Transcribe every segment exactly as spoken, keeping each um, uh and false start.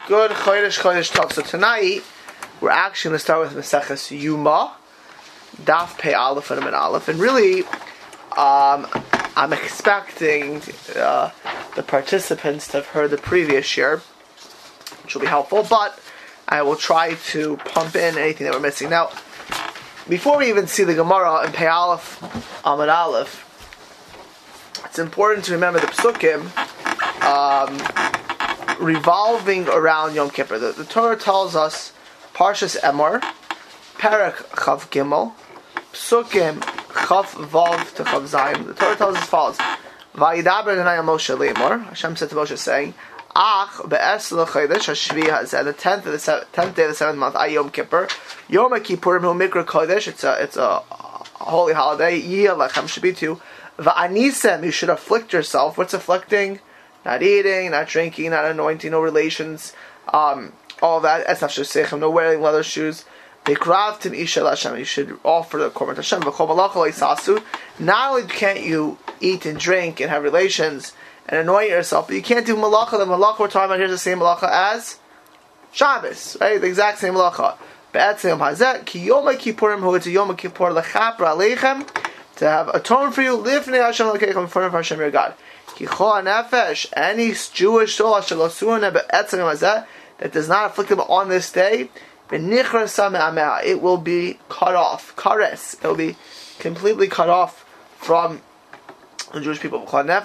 Good Chodesh Chodesh talk. So tonight we're actually going to start with Maseches Yuma, Daf Pei Aleph and Amin Aleph, and really, um, I'm expecting uh, the participants to have heard the previous year, which will be helpful. But I will try to pump in anything that we're missing. Now, before we even see the Gemara in Pei Aleph, Amin Aleph, it's important to remember the Psukim. Um, revolving around Yom Kippur. The, the Torah tells us, Parshas Emor, Perek Chav Gimel, Psukim Chav Vav to Chav Zayim. The Torah tells us as follows: Vayidaber Adonai Moshe Leimor. Hashem said to Moshe, saying, Ach be'es l'chodesh hashvi hazeh, the tenth of the seventh, tenth day of the seventh month, Ay Yom Kippur, Yom Kippurim hu Mikra Kodesh. It's a it's a holy holiday. Yiyah lechem should be too. Va'anisem, you should afflict yourself. What's afflicting? Not eating, not drinking, not anointing, no relations, um, all that. Esaf shesechem, no wearing leather shoes. Bekravtim isha l'Hashem, you should offer the korban to Hashem. V'chol malacha lo'isasu. Not only can't you eat and drink and have relations and anoint yourself, but you can't do malacha. The malacha we're talking about here is the same malacha as Shabbos, right? The exact same malacha. Be'etzem yom hazeh ki yom kippurim hu, it's a yom kippur lechapra aleichem, to have atoned for you, lifnei Hashem l'keichem, in front of Hashem your God. Any Jewish soul that does not afflict them on this day, it will be cut off. Kares. It will be completely cut off from the Jewish people.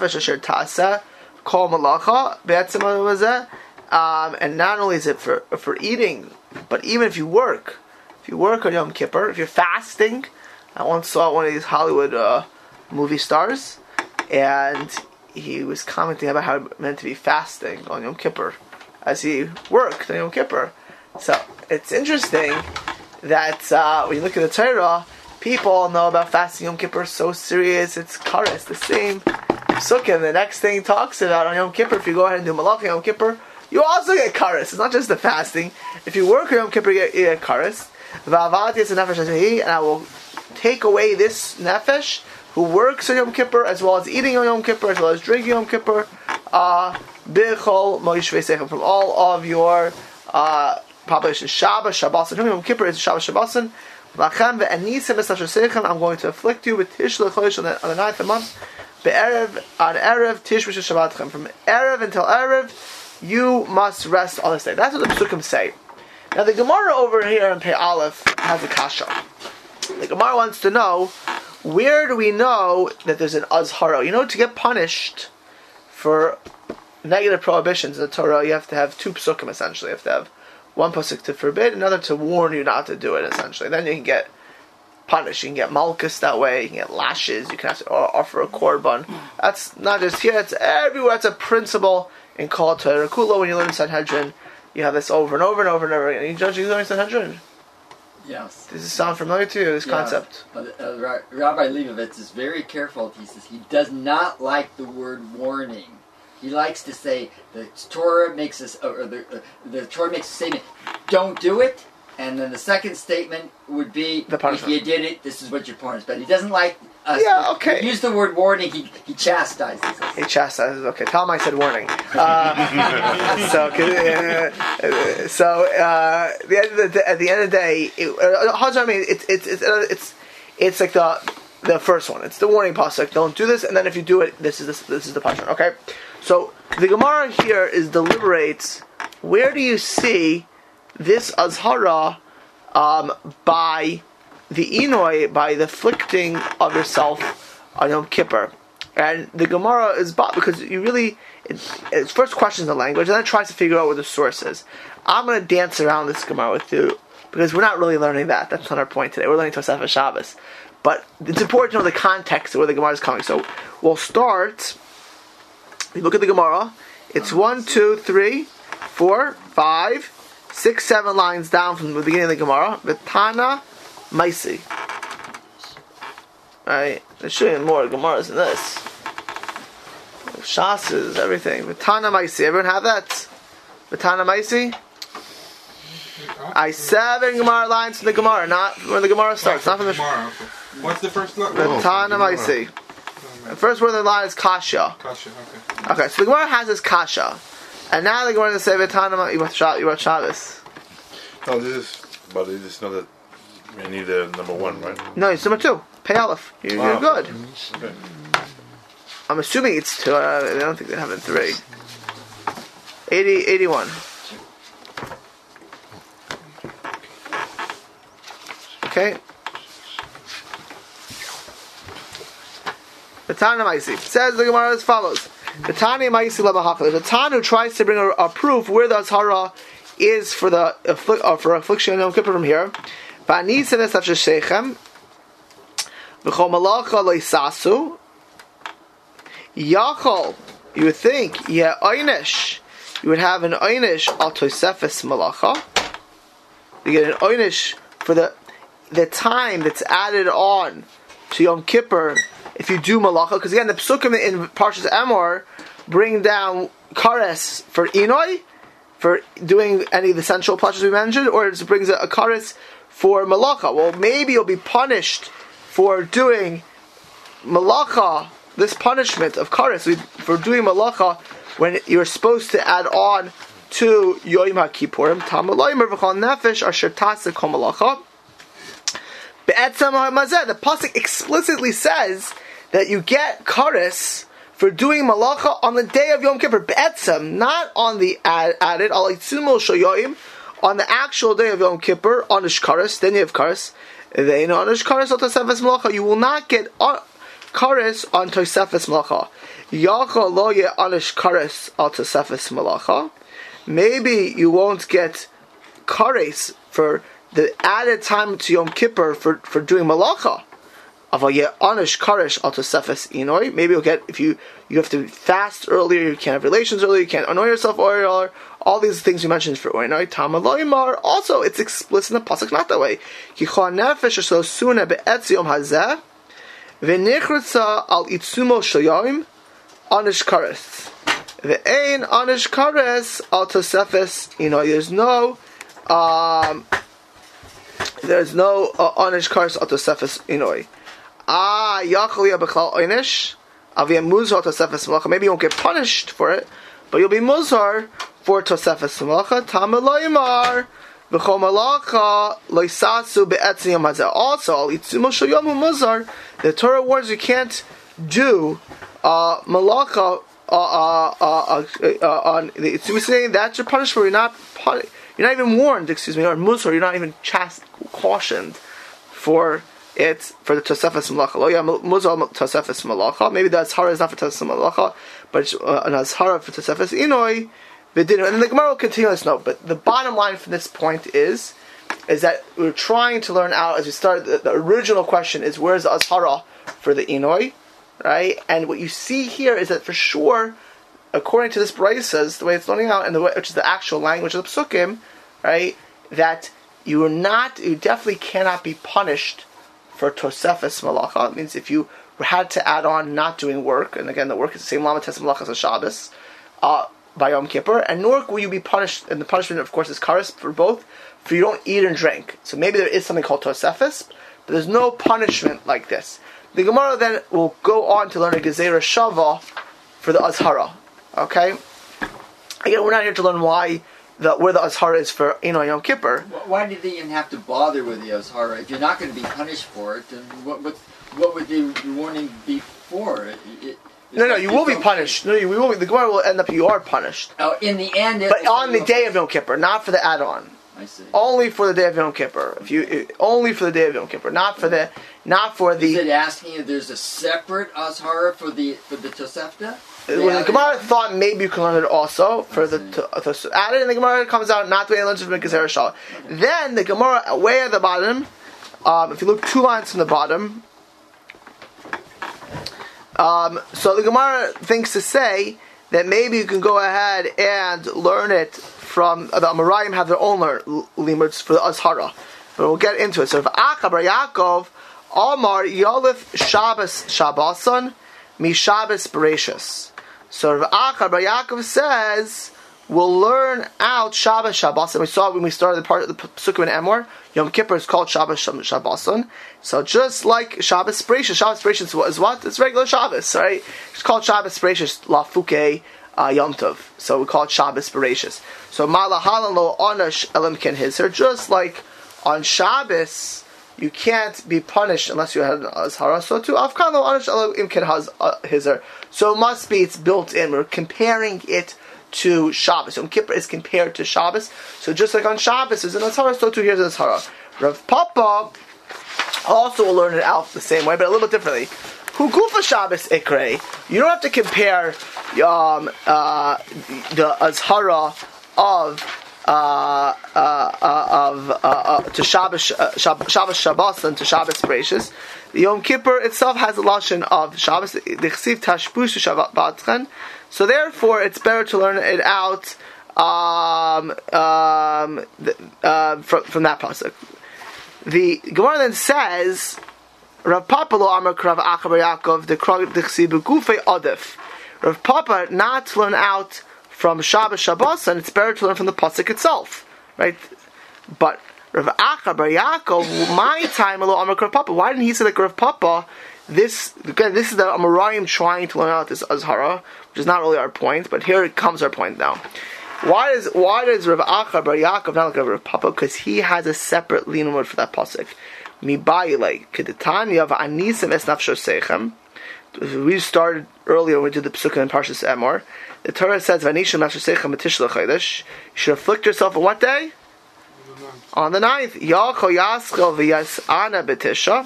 Um, and not only is it for for eating, but even if you work, if you work on Yom Kippur, if you're fasting. I once saw one of these Hollywood uh, movie stars, and he was commenting about how it meant to be fasting on Yom Kippur as he worked on Yom Kippur. So it's interesting that uh, when you look at the Torah, people know about fasting Yom Kippur so serious. It's kares, the same psukim. The next thing he talks about on Yom Kippur, if you go ahead and do malach Yom Kippur, you also get kares. It's not just the fasting. If you work on Yom Kippur, you get, you get kares. And I will take away this nefesh who works on Yom Kippur, as well as eating on Yom Kippur, as well as drinking Yom Kippur, uh, from all of your uh, population. Shabbos, Shabbosin. Yom Kippur is Shabbos, Shabbosin. I'm going to afflict you with Tish L'chodesh on the ninth of the month. Be'erev, on Erev, Tish Rishon Shabbatchem. From Erev until Erev, you must rest on this day. That's what the Psukim say. Now the Gemara over here in Pei Aleph has a kasha. The Gemara wants to know, where do we know that there's an azhara? You know, to get punished for negative prohibitions in the Torah, you have to have two psukim, essentially. You have to have one pasuk to forbid, another to warn you not to do it, essentially. Then you can get punished. You can get malchus that way, you can get lashes, you can have to offer a korban. That's not just here, it's everywhere. It's a principle in Kol Torah Kula. When you learn Sanhedrin, you have this over and over and over and over again. You judge, you learn Sanhedrin? Yes. Does this sound familiar to you, this yes. concept? Uh, uh, Rabbi Leibovitz is very careful. He says he does not like the word warning. He likes to say the Torah makes us, or the, uh, the Torah makes a statement, don't do it, and then the second statement would be, if you did it, this is what you're punished. But he doesn't like us. Yeah, okay. Use the word warning, he, he chastises us. He chastises, okay. Tell him I said warning. Uh, so, uh, so uh, the end of the, at the end of the day, it, uh, I mean, it's it's it's it's it's like the the first one. It's the warning pasuk. Don't do this, and then if you do it, this is this, this is the punishment. Okay. So the Gemara here is deliberates. Where do you see this azhara um, by the inoi, by the afflicting of yourself on Yom Kippur? And the Gemara is bought because you really, it, it first questions the language and then it tries to figure out what the source is. I'm going to dance around this Gemara with you because we're not really learning that. That's not our point today. We're learning Tosefes Shabbos. But it's important to know the context of where the Gemara is coming. So we'll start, we look at the Gemara, it's one, two, three, four, five, six, seven lines down from the beginning of the Gemara. V'tana Maisi. Right? There's showing more Gemaras than this. Shasas, everything. V'tana Maisi. Everyone have that? V'tana Maisi? I seven Gemara lines from the Gemara, not when the Gemara starts, not from the Gemara. Okay. What's the first line? V'tana Maisi. The first word of the line is Kasha. Kasha, okay. Okay, so the Gemara has this Kasha. And now they're going to say V'tanama, you want Shabbos. No, this is, but it is not that we need the number one, right? No, it's number two. Pei Aleph. You're, Wow. you're good. Okay. I'm assuming it's two. Uh, I don't think they have it in three. eighty, eighty-one. Okay. The Tana Maisi says the Gemara as follows: the Tana Maisi Labahaka. There's a Tana who tries to bring a, a proof where the Azhara is for the affli- uh, for affliction Yom Kippur from here. V'ani senes after sheichem v'chol malacha loisasu yachol. You would think yeah einish. You would have an einish al tosefes malacha. You get an einish for the the time that's added on to Yom Kippur if you do malacha, because again the psukim in Parshas Emor bring down kares for inoi, for doing any of the central pashas we mentioned, or it brings a, a kares for malacha. Well, maybe you'll be punished for doing malacha, this punishment of kares for doing malacha when you're supposed to add on to Yom HaKippurim. Tamaloymer v'chol nefesh asher tasek kol malacha. The pasuk explicitly says that you get kares for doing malacha on the day of Yom Kippur. Be'etzem, not on the ad- added on the actual day of Yom Kippur on ish kares. Then you have kares. Then on ish kares otosefes malacha, you will not get kares on tosefes malacha. Yachol lo ye on ish kares otosefes malacha. Maybe you won't get kares for the added time to Yom Kippur for, for doing malacha. Maybe you'll get, if you you have to fast earlier, you can't have relations earlier, you can't annoy yourself earlier, all these things you mentioned for Oinoi. Tamaloimar, also it's explicit in the pasuk not that way. Kichon nefesh so suna be'etz yom hazeh v'nichrutza al itzumo shayoim anish kares ve'ein anish kares al tosefes. You know, there's no um there's no uh, anish kares al tosefes inoi. Ah, Yachalia Bechal Einish, Avia Muzar Tosefes Malacha. Maybe you won't get punished for it, but you'll be Muzar for Tosefes Malacha. Tamaloimar, Bechol Malacha, Loisasu Be'etziyam Hazeh. Also, Al Itzumo Shoyomu Muzar, the Torah warns you can't do uh, Malacha uh, uh, uh, uh, on the Itzumo, saying that's your punishment. You're not, puni- you're not even warned, excuse me, or Muzar, you're not even chast- cautioned for it's for the Tosefes Malacha. Lo ya muzal Tosefes Malacha. Maybe the Azhara is not for Tosefes Malacha, but it's uh, an Azhara for Tosefes Inoi. And then the Gemara will continue this note. But the bottom line from this point is, is that we're trying to learn out as we start. The, the original question is, where's the Azhara for the Inoi, right? And what you see here is that for sure, according to this Braysos, the way it's learning out, and the way, which is the actual language of the Psukim, right, that you are not, you definitely cannot be punished for Tosefes Malacha. It means if you had to add on not doing work, and again the work is the same Lamates Malacha as Shabbos, uh, by Yom Kippur, and nor will you be punished, and the punishment of course is kares for both, for you don't eat and drink. So maybe there is something called Tosefes, but there's no punishment like this. The Gemara then will go on to learn a Gezerah Shava for the Azhara. Okay? Again, we're not here to learn why The, where the Azhara is for you know Yom Kippur. Why did they even have to bother with the Azhara? If you're not going to be punished for it, then what what, what would the warning be for? It, it, no, no, you will be punished. No, you will be, the Gemara will end up you are punished. Oh, in the end, it but on the day of Yom Kippur, not for the add-on. I see. Only for the day of Yom Kippur. If you only for the day of Yom Kippur, not for the not for the. Is it asking if there's a separate Azhara for the for the Tosefta? When the Gemara thought maybe you can learn it also for the to, to add it, and the Gemara comes out not the way it learns from Gezerah Shava. Then the Gemara way at the bottom, um, if you look two lines from the bottom, um, so the Gemara thinks to say that maybe you can go ahead and learn it from the Amoraim have their own limuds for the Azhara, but we'll get into it. So if Akabar Yaakov Amar Yolif Shabbos Shabbason Mi Shabbos Bereshis. So Rav Achar Bar Yaakov says we'll learn out Shabbos Shabbason. We saw it when we started the part of the Psukim in Emor. Yom Kippur is called Shabbos Shabbason. So just like Shabbos Bereshis, Shabbos Bereshis is what? It's regular Shabbos, right? It's called Shabbos Bereshis La Fuke uh, Yom Tov. So we call it Shabbos Bereshis. So Malahalan lo onash elimkin hizer. Just like on Shabbos, you can't be punished unless you had an azhara. So too, Afkan lo onash elimkin hizer. So it must be it's built in. We're comparing it to Shabbos. Yom Kippur is compared to Shabbos. So just like on Shabbos is an azhara, so too here's an azhara. Rav Papa also will learn it out the same way, but a little bit differently. Hukufa Shabbos Ikrei. You don't have to compare um, uh, the azhara of uh, uh, uh, of uh, uh, to Shabbos uh, Shabbos Shabbos and to Shabbos Bereshis. The Yom Kippur itself has a lashon of Shabbos. The Chsiv Tashbusu Shabbat Batchen. So therefore, it's better to learn it out um, um, uh, from, from that pasuk. The Gemara then says, Rav Papa lo amar Rav Acha bar Yaakov the Chsiv Gufei Adif. Rav Papa not to learn out from Shabbos Shabbos, and it's better to learn from the pasuk itself, right? But Rav Acha bar Yaakov, my time lo amar Rav Papa. Why didn't he say like Rav Papa? This again, this is the Amoraim trying to learn out this azhara, which is not really our point, but here comes our point now. Why does why does Rav Acha bar Yaakov not like Rav Papa? Because he has a separate lean word for that pasuk. Mi bayilei kedetanya va'anisem es nafsho seichem. We started earlier when we did the Pesukah in Parshas Emor. The Torah says v'anisem nafsho seichem b'tishla chodesh. You should afflict yourself on what day? On the ninth. Yachol yaschel v'yasana b'tisha.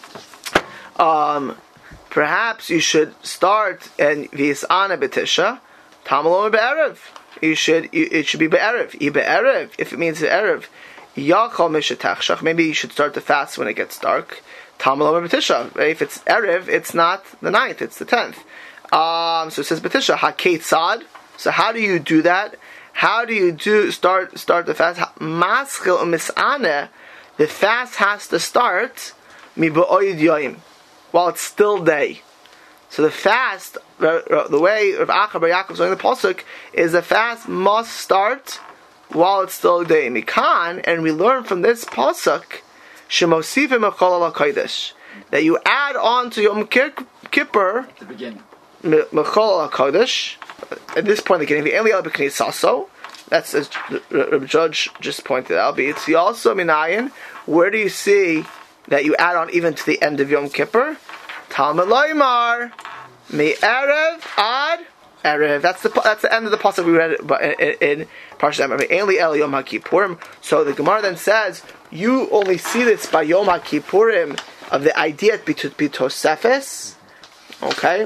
Um, perhaps you should start and v'yasana b'tisha. Tamalom be'erev. You should. You, it should be be'erev. I be'erev. If it means be'erev. Yachol mishetachshach. Maybe you should start to fast when it gets dark. Tamalom b'tisha. If it's erev, it's not the ninth. It's the tenth. Um, so it says b'tisha. Haketzad. So how do you do that? How do you do start start the fast? Maschil u'misane. The fast has to start mi ba'oid yoyim, while it's still day. So the fast, the way Rav Acha bar Yaakov is learning the pasuk, is the fast must start while it's still day. Mikan, and we learn from this pasuk, shemosifim mechol ala kodesh, that you add on to Yom Kippur at the beginning. Mechol ala kodesh. At this point, in the beginning, the Eli al saso. That's as the judge just pointed out. But it's also minayin. Where do you see that you add on even to the end of Yom Kippur? Talmud loymar mi erev ad erev. That's the that's the end of the pasuk we read in, in Parshas Emor. Only el Yom HaKippurim. So the Gemara then says you only see this by Yom HaKippurim of the idea to be Tosefes. Okay.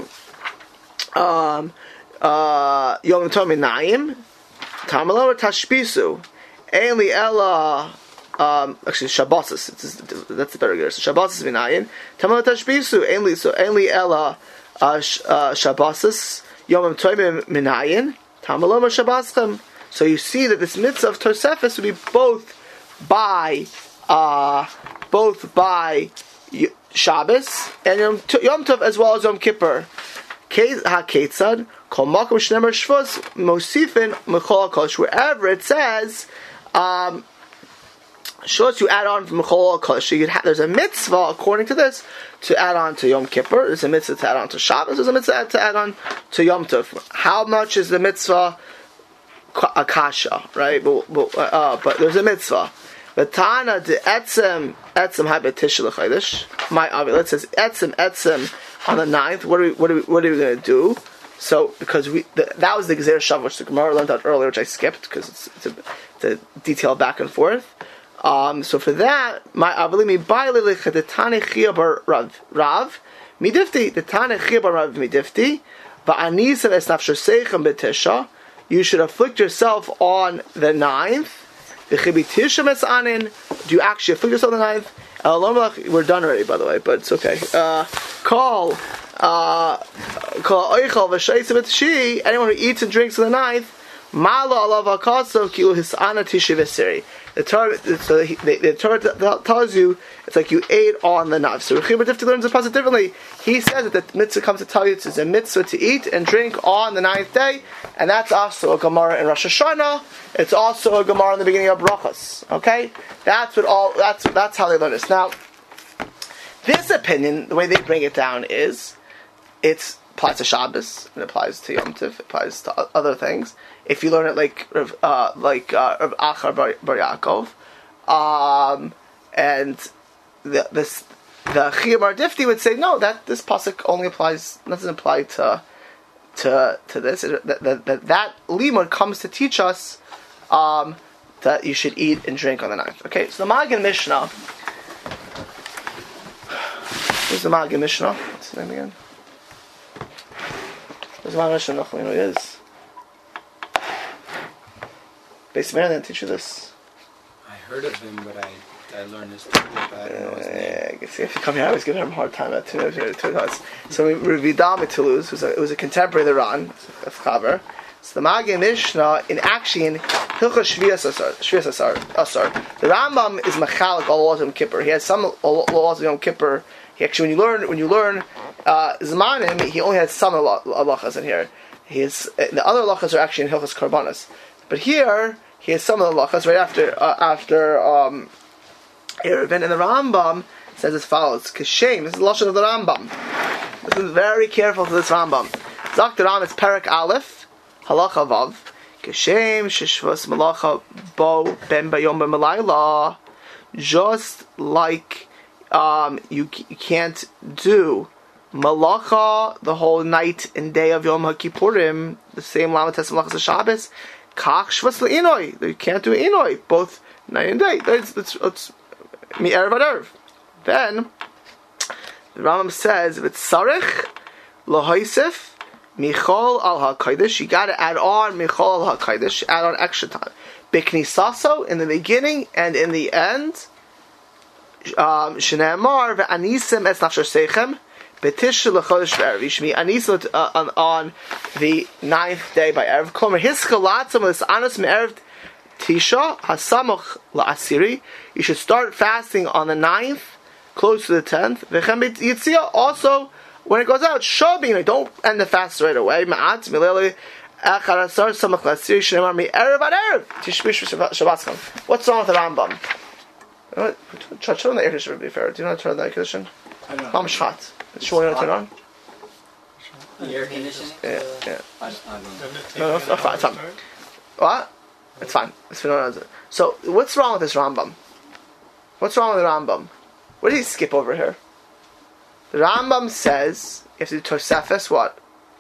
Um. Uh. Yom Tov Minayim. Talmud loymar tashbisu. Only ela. Um, actually, Shabbosis. That's the better gear. So Shabbosis v'nayin. Tamal tashbisu. Ainly so ainly ella Shabbosis Yom Tovim minayin. Tamaloma Shabboschem. So you see that this mitzvah of Tosefes would be both by uh, both by Shabbos and Yom, Yom Tov as well as Yom Kippur. Ha Ketzad Kol Makom Shnemer Shvus Mosifin Mechol Kosh. Wherever it says. Um, Shos you add on from Mechol Kosh. There's a mitzvah according to this to add on to Yom Kippur. There's a mitzvah to add on to Shabbos. There's a mitzvah to add on to Yom Tov. How much is the mitzvah? Akasha, right? But, but, uh, but there's a mitzvah. The Tana de etzem etzem habetish l'chaydish. My avi. It says etzem etzem on the ninth. What are we? What are we? What are we going to do? So because we the, that was the Gezer Shav which the Gemara learned out earlier, which I skipped because it's, it's, a, it's a detail back and forth. Um, so for that, my avalimi baile lechetani chiyabar rav rav midifti the tani chiyabar rav midifti va'anisa es nafshoseichem betisha. You should afflict yourself on the ninth. The chibitisha es anin. Do you actually afflict yourself on the ninth? We're done already, by the way, but it's okay. Uh, call uh, call oichal v'sheisim etshi. Anyone who eats and drinks on the ninth. Malo alav hakaso kilu hisana tishi v'siri. The Torah, so the, the, the Torah t- tells you it's like you ate on the knife. So Rechiba Tifti learns the pasuk differently. He says that the mitzvah comes to tell you it's a mitzvah to eat and drink on the ninth day, and that's also a Gemara in Rosh Hashanah. It's also a Gemara in the beginning of Brachos. Okay, that's what all. That's that's how they learn this. Now, this opinion, the way they bring it down is, it's applies to Shabbos, it applies to Yom Tov, it applies to other things. If you learn it like uh, like uh, Rav Achar Bar, Bar Yaakov, um, and the, this the Chiyah Mar Difti would say no, that this pasuk only applies, doesn't apply to to to this. It, that, that, that that limud comes to teach us um, that you should eat and drink on the ninth. Okay, so the Magen Mishnah. Who's the Magen Mishnah? What's his name again? Who's the Magen Mishnah? No, you know who he is. Beis Meir didn't teach you this. I heard of him, but I I learned his story, but I don't know his name. I guess if you come here, I always give him a hard time at two times. So we reviewed Dami Toulouse, who's a, it was a contemporary of the Ran, that's Chaver. So the Magen Mishnah, in action, in Hilchos Shvias Asar, Shvias Asar, Asar, the Rambam is machalik all laws of Yom Kippur. He has some laws of Yom Kippur. He actually, when you learn, when you learn uh, Zmanim, he only has some halachas in here. He has, the other halachas are actually in Hilchos Karbanos. But here, he has some of the halachas right after, uh, after, um, Erevin, and the Rambam says as follows: Kashem, this is the lashon of the Rambam. Listen very careful to this Rambam. Zak the Ram, it's Perak Aleph, Halacha Vav. Kashem sheshvas malacha bo ben bayom b'malayla. Just like um, you, you can't do malacha the whole night and day of Yom HaKippurim, the same lamates malachas of Shabbos. Kach shvas le'inoi. You can't do inoi both night and day. It's, it's, it's Mi erev ad erev. Then the Rambam says, "V'tzarich lahoisif michol al hakodesh." You got to add on michol al hakodesh. Add on extra time. Biknisaso in the beginning and in the end. Shneimar ve'anisim es nafshar seichem betish lachodesh ve'erev. You should be anisim on, on the ninth day by erev. Klomer hiskalatzim with anos mi erev Tisha Hasamuch La'asiri. You should start fasting on the ninth, close to the tenth. V'chem Yitzia, also when it goes out, Shabin, don't end the fast right away. Ma'at Milele Echad Asar Samach La'asiri Shneimar Mi Erev Ad Erev Tishbish Shabbatzchem. What's wrong with the Rambam? Turn on the air conditioner, to be fair. Do you know how to turn on the air conditioner? I don't know. Mom Shvat. Is Shmuel, you know how to turn on? The air conditioning? Yeah, yeah. I, I don't know. No, no, it's fine. It's fine. What? It's fine. It's fine. So, what's wrong with this Rambam? What's wrong with the Rambam? What did he skip over here? The Rambam says, you have to do Tosefes what?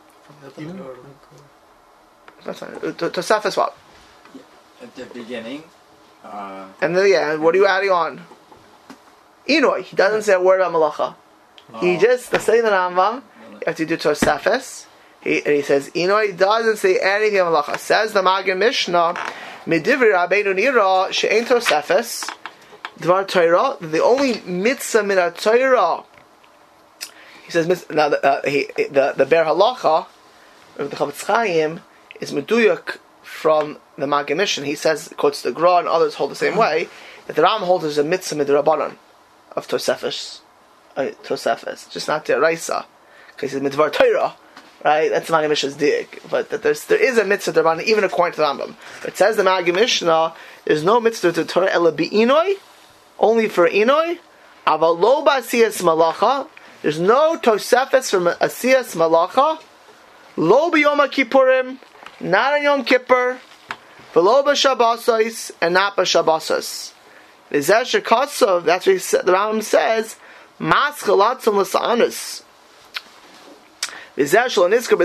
That's fine. Tosefes what? At the beginning. Uh, and then, yeah, what are you adding on? Inoi. He doesn't say a word about Malacha. Oh. He just, the saying the Rambam, you have to do Tosefes. He, and he says, Inoi doesn't say anything about Malacha. Says the Magen Mishnah, Medivri Rabbeinu Nira she'ein Tosefes Dvar Torah. The only mitzvah min Torah. He says now the uh, he, the the Ber Halacha of the Chavetz Chaim is meduyuk from the Magen Mishnah. He says, quotes the Gra and others hold the same way, that the Ram holds there's a mitzvah midrabanan of Tosefes, uh, Tosefes, just not the Raisa, because it's midvar Torah. Right, that's the Magen Mishnah's dig. But that there's there is a mitzvah Rabbanan, even according to the Rambam. But it says the Magen Mishnah, there's no mitzvah to Torah ela bi'inoi, only for inoi. Aval lo ba'asiyas malacha. There's no tosefes from asiyas malacha. Lo b'yom kippurim, not on Yom Kippur. V'lo b'shabbasos, and not b'shabbasos. V'zeh shekatsav, that's what he said, the Rambam says, mas chalatzim l'sa'anus. That's why in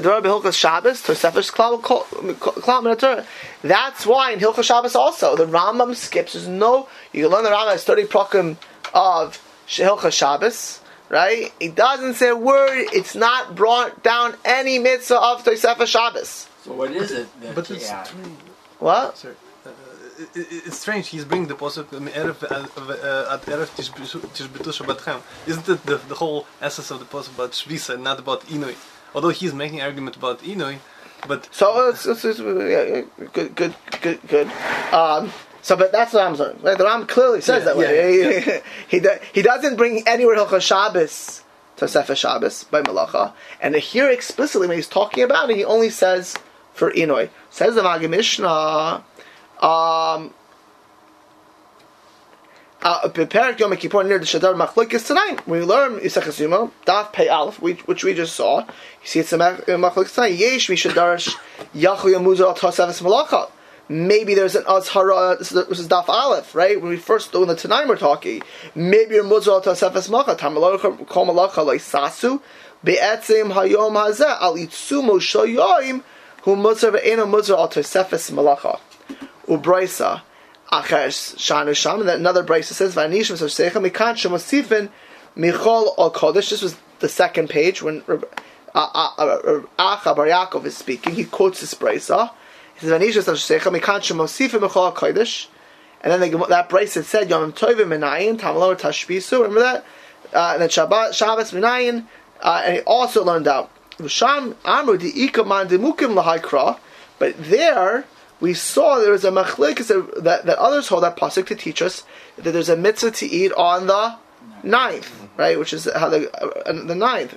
Hilchos Shabbos also the Rambam skips. There's no, you can learn the Rambam study prokem of Hilchos Shabbos, right? It doesn't say a word. It's not brought down any mitzvah of Tosefes Shabbos. So what is it? That but you it's add? strange. What? Sorry. Uh, it, it, it's strange. He's bringing the posuk erev at erev tishbetu shabbatchem. Isn't it the, the whole essence of the posuk about shvisa, not about inui? Although he's making an argument about inui, but so it's, it's, it's yeah, good, good, good, good. Um, so, but that's what I'm saying. Right? The Ram clearly says yeah, that way. Yeah, he, yeah. he, he, he doesn't bring anywhere Hilchos Shabbos to Tosefes Shabbos by Malacha, and here explicitly when he's talking about it, he only says for inui. Says the Magen Mishnah. Um, Uh, Perak Yom Kippur near the Shadar Machlokes tonight. We learn Yisaches Yuma Daf Pei Aleph, which we just saw. You see, it's a Machlokes tonight. Yesh Mishadarish Yachu Yamuzar Al Tosefes Malacha. Maybe there's an Azhara. This is Daf Aleph, right? When we first do in the Tanaim, we're talking. Maybe you're Muzar Al Tosefes Malacha. Tamalacha Kol Malacha Like Sasu Be'etzim Hayom Hazeh Al Yitzumo Shoyoim Hu Muzar Ve'ena Muzar Al Tosefes Malacha Ubraisa. Achesh Shanu Sham, and then another brayso says, "Vanishim Soseicha Mikan Shemosifin Michol Al Kodesh." This was the second page when Acha Bar Yaakov is speaking. He quotes this brayso. He says, "Vanishim Soseicha Mikan Shemosifin Michol Al Kodesh," and then they, that brayso said, "Yom Tovim Minayin Tamalo Tashbisu." Remember that? Uh, and then Shabbat Shabbos Minayin, uh, and he also learned out Sham Amru Di Ikaman Demukim Lahaykra, but there. We saw there was a machlekes that, that others hold that pasuk to teach us that there's a mitzvah to eat on the ninth, right? Which is how the uh, the ninth.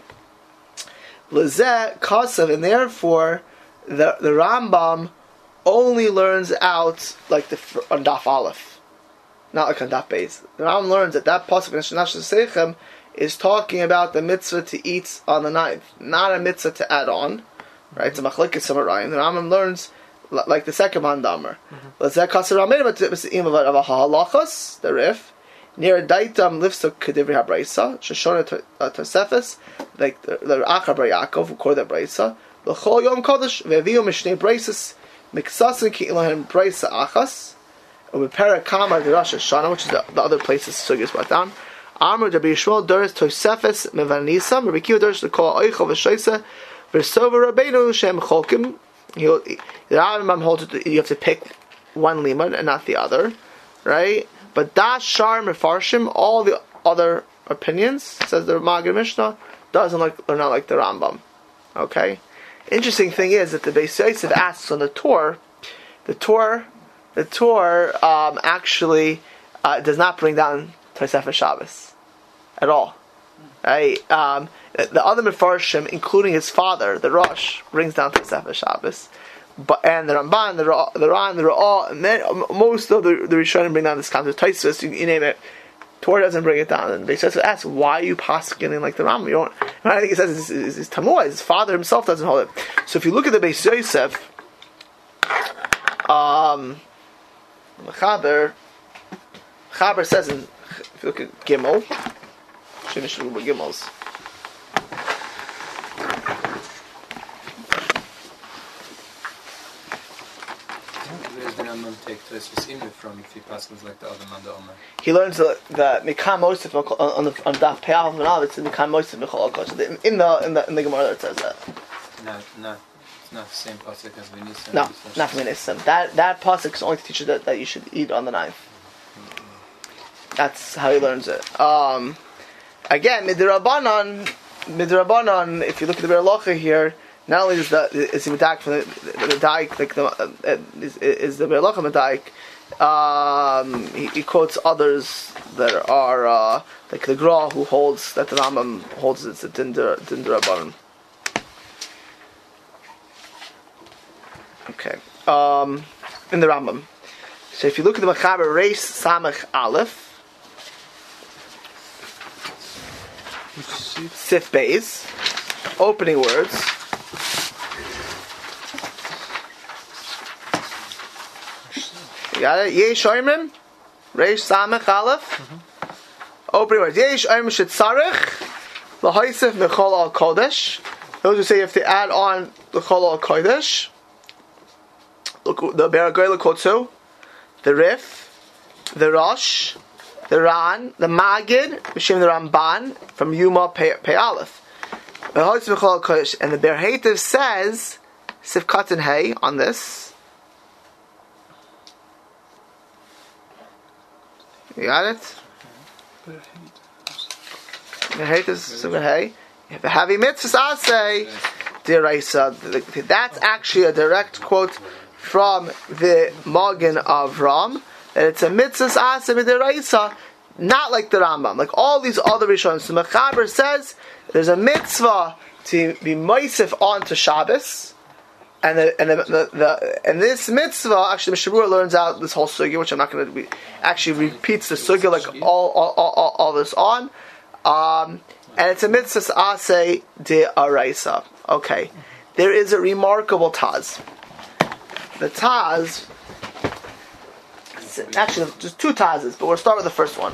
Lezeh kasav, and therefore the the Rambam only learns out like the on Daf Aleph, not like on Daf Beis. The Rambam learns that that pasuk in Shanash Seichem is talking about the mitzvah to eat on the ninth, not a mitzvah to add on, right? It's a machlekes samarayim. The Rambam learns. Like the second mandamer. Let's say Kasaramedim of a halachas, the rif, near Daitam Lifsuk Kedivri Habraisa, Shoshona Tosefes, like the Acha Bar Yaakov, who quoted that Braisa, the Chol Yom Kodesh, Veviu Mishnei Braises, Miksasin Ki Elohim Braisa Achas, and Pera Kamar the Rosh Hashanah, which is the, the other places Sugyas brought down. Amr Rabbi Yishmael Doris Tosefes Mevanisa, Rabbi Kiva Doris the Kol Oichel V'Shoisa, V'Sova Rabbeinu Shem Cholkim. He'll, the Rambam holds it, you have to pick one limud and not the other, right? But Das Shar Mefarshim, all the other opinions, says the Maggid Mishnah, doesn't like or not like the Rambam. Okay. Interesting thing is that the Beis Yosef asks on the Torah, the Torah, the Torah um, actually uh, does not bring down Tosefes Shabbos at all, right? Um, The other Mefarshim, including his father, the Rosh, brings down to Tosefes Shabbos, but and the Ramban, the Ra, the Ran, the Ra'ah, and then most of the the Rishonim bring down this concept. Tosfos, you, you name it, Torah doesn't bring it down. And they just ask, why are you paskening like the Rambam? You don't. I think he says it's, it's, it's Tamua. His father himself doesn't hold it. So if you look at the Beis Yosef, um, Chaber, Chaber says in, if you look at Gimel, Shinish Gimels. Take Tosfos from if he passes like the other man the Omer. He learns the the Mikam Mosif on the on Daf Pei Aleph Manav. It's the Mikam Mosif Michol Kodesh. In the in the in the Gemara it says that. No, no, it's not the same pasuk as V'Nisim. No, not V'Nisim. That that pasuk is only to teach you that, that you should eat on the ninth. That's how he learns it. Um, again, Midrabanan, Midrabanan. If you look at the Beralacha here. Not only is the is the medaik from the, the, the daik like the uh, is, is the Beralacha medaik, um, he, he quotes others that are uh, like the Gra who holds that the Rambam holds it's a Dindra Dindrabanan. Okay, um, in the Rambam. So if you look at the Machaber Reis Samach Aleph, Sif Beis, opening words. You got it? Yesh Oimrim, Reish Samech Aleph. Opening words. Yesh Oimrim Shetzarech, L'Haisef Mechol Al Kodesh. Those who say you have to add on the Chol Al Kodesh. Look, the Beragoyla Kotsu, the Rif, the Rosh, the Ran, the Magid, B'Shem the Ramban from Yuma Pei Aleph. L'Haisef Mechol Al Kodesh, and the Ber Hativ says Sifkat and Hay on this. You got it? The hate is super hey. If a heavy mitzvah, I'll say, Diraisa. That's actually a direct quote from the Magen of Ram. That it's a mitzvah, I'll say, Diraisa, not like the Rambam. Like all these other Rishonim. So Mechaber says there's a mitzvah to be Moisef onto Shabbos, and the, and the, the, the and this mitzvah actually Mishnah Berurah learns out this whole sugya, which I'm not going to re- actually repeats the sugya like all all, all, all, all this on, um, and it's a mitzvah aseh de araisa. Okay, there is a remarkable taz. The taz, actually, just two tazes, but we'll start with the first one.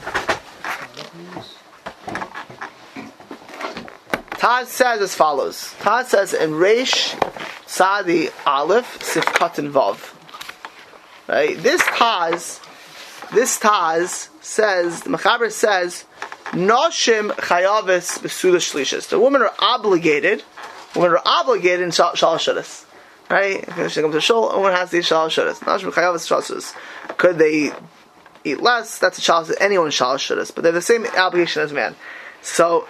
Taz says as follows. Taz says in Reish Sadi Aleph Sifkat and Vav. Right? This Taz, this Taz says, the Mechaber says, Noshim Chayavis Besuda Shlishis. The women are obligated, women are obligated in Shal Shudas. Right? If she comes to Shul, a woman has to eat Shal Shudas. Noshim Chayavis Shal Shudas. Could they eat less? That's a Shal Shudas. Anyone Shal Shudas. But they have the same obligation as man. So,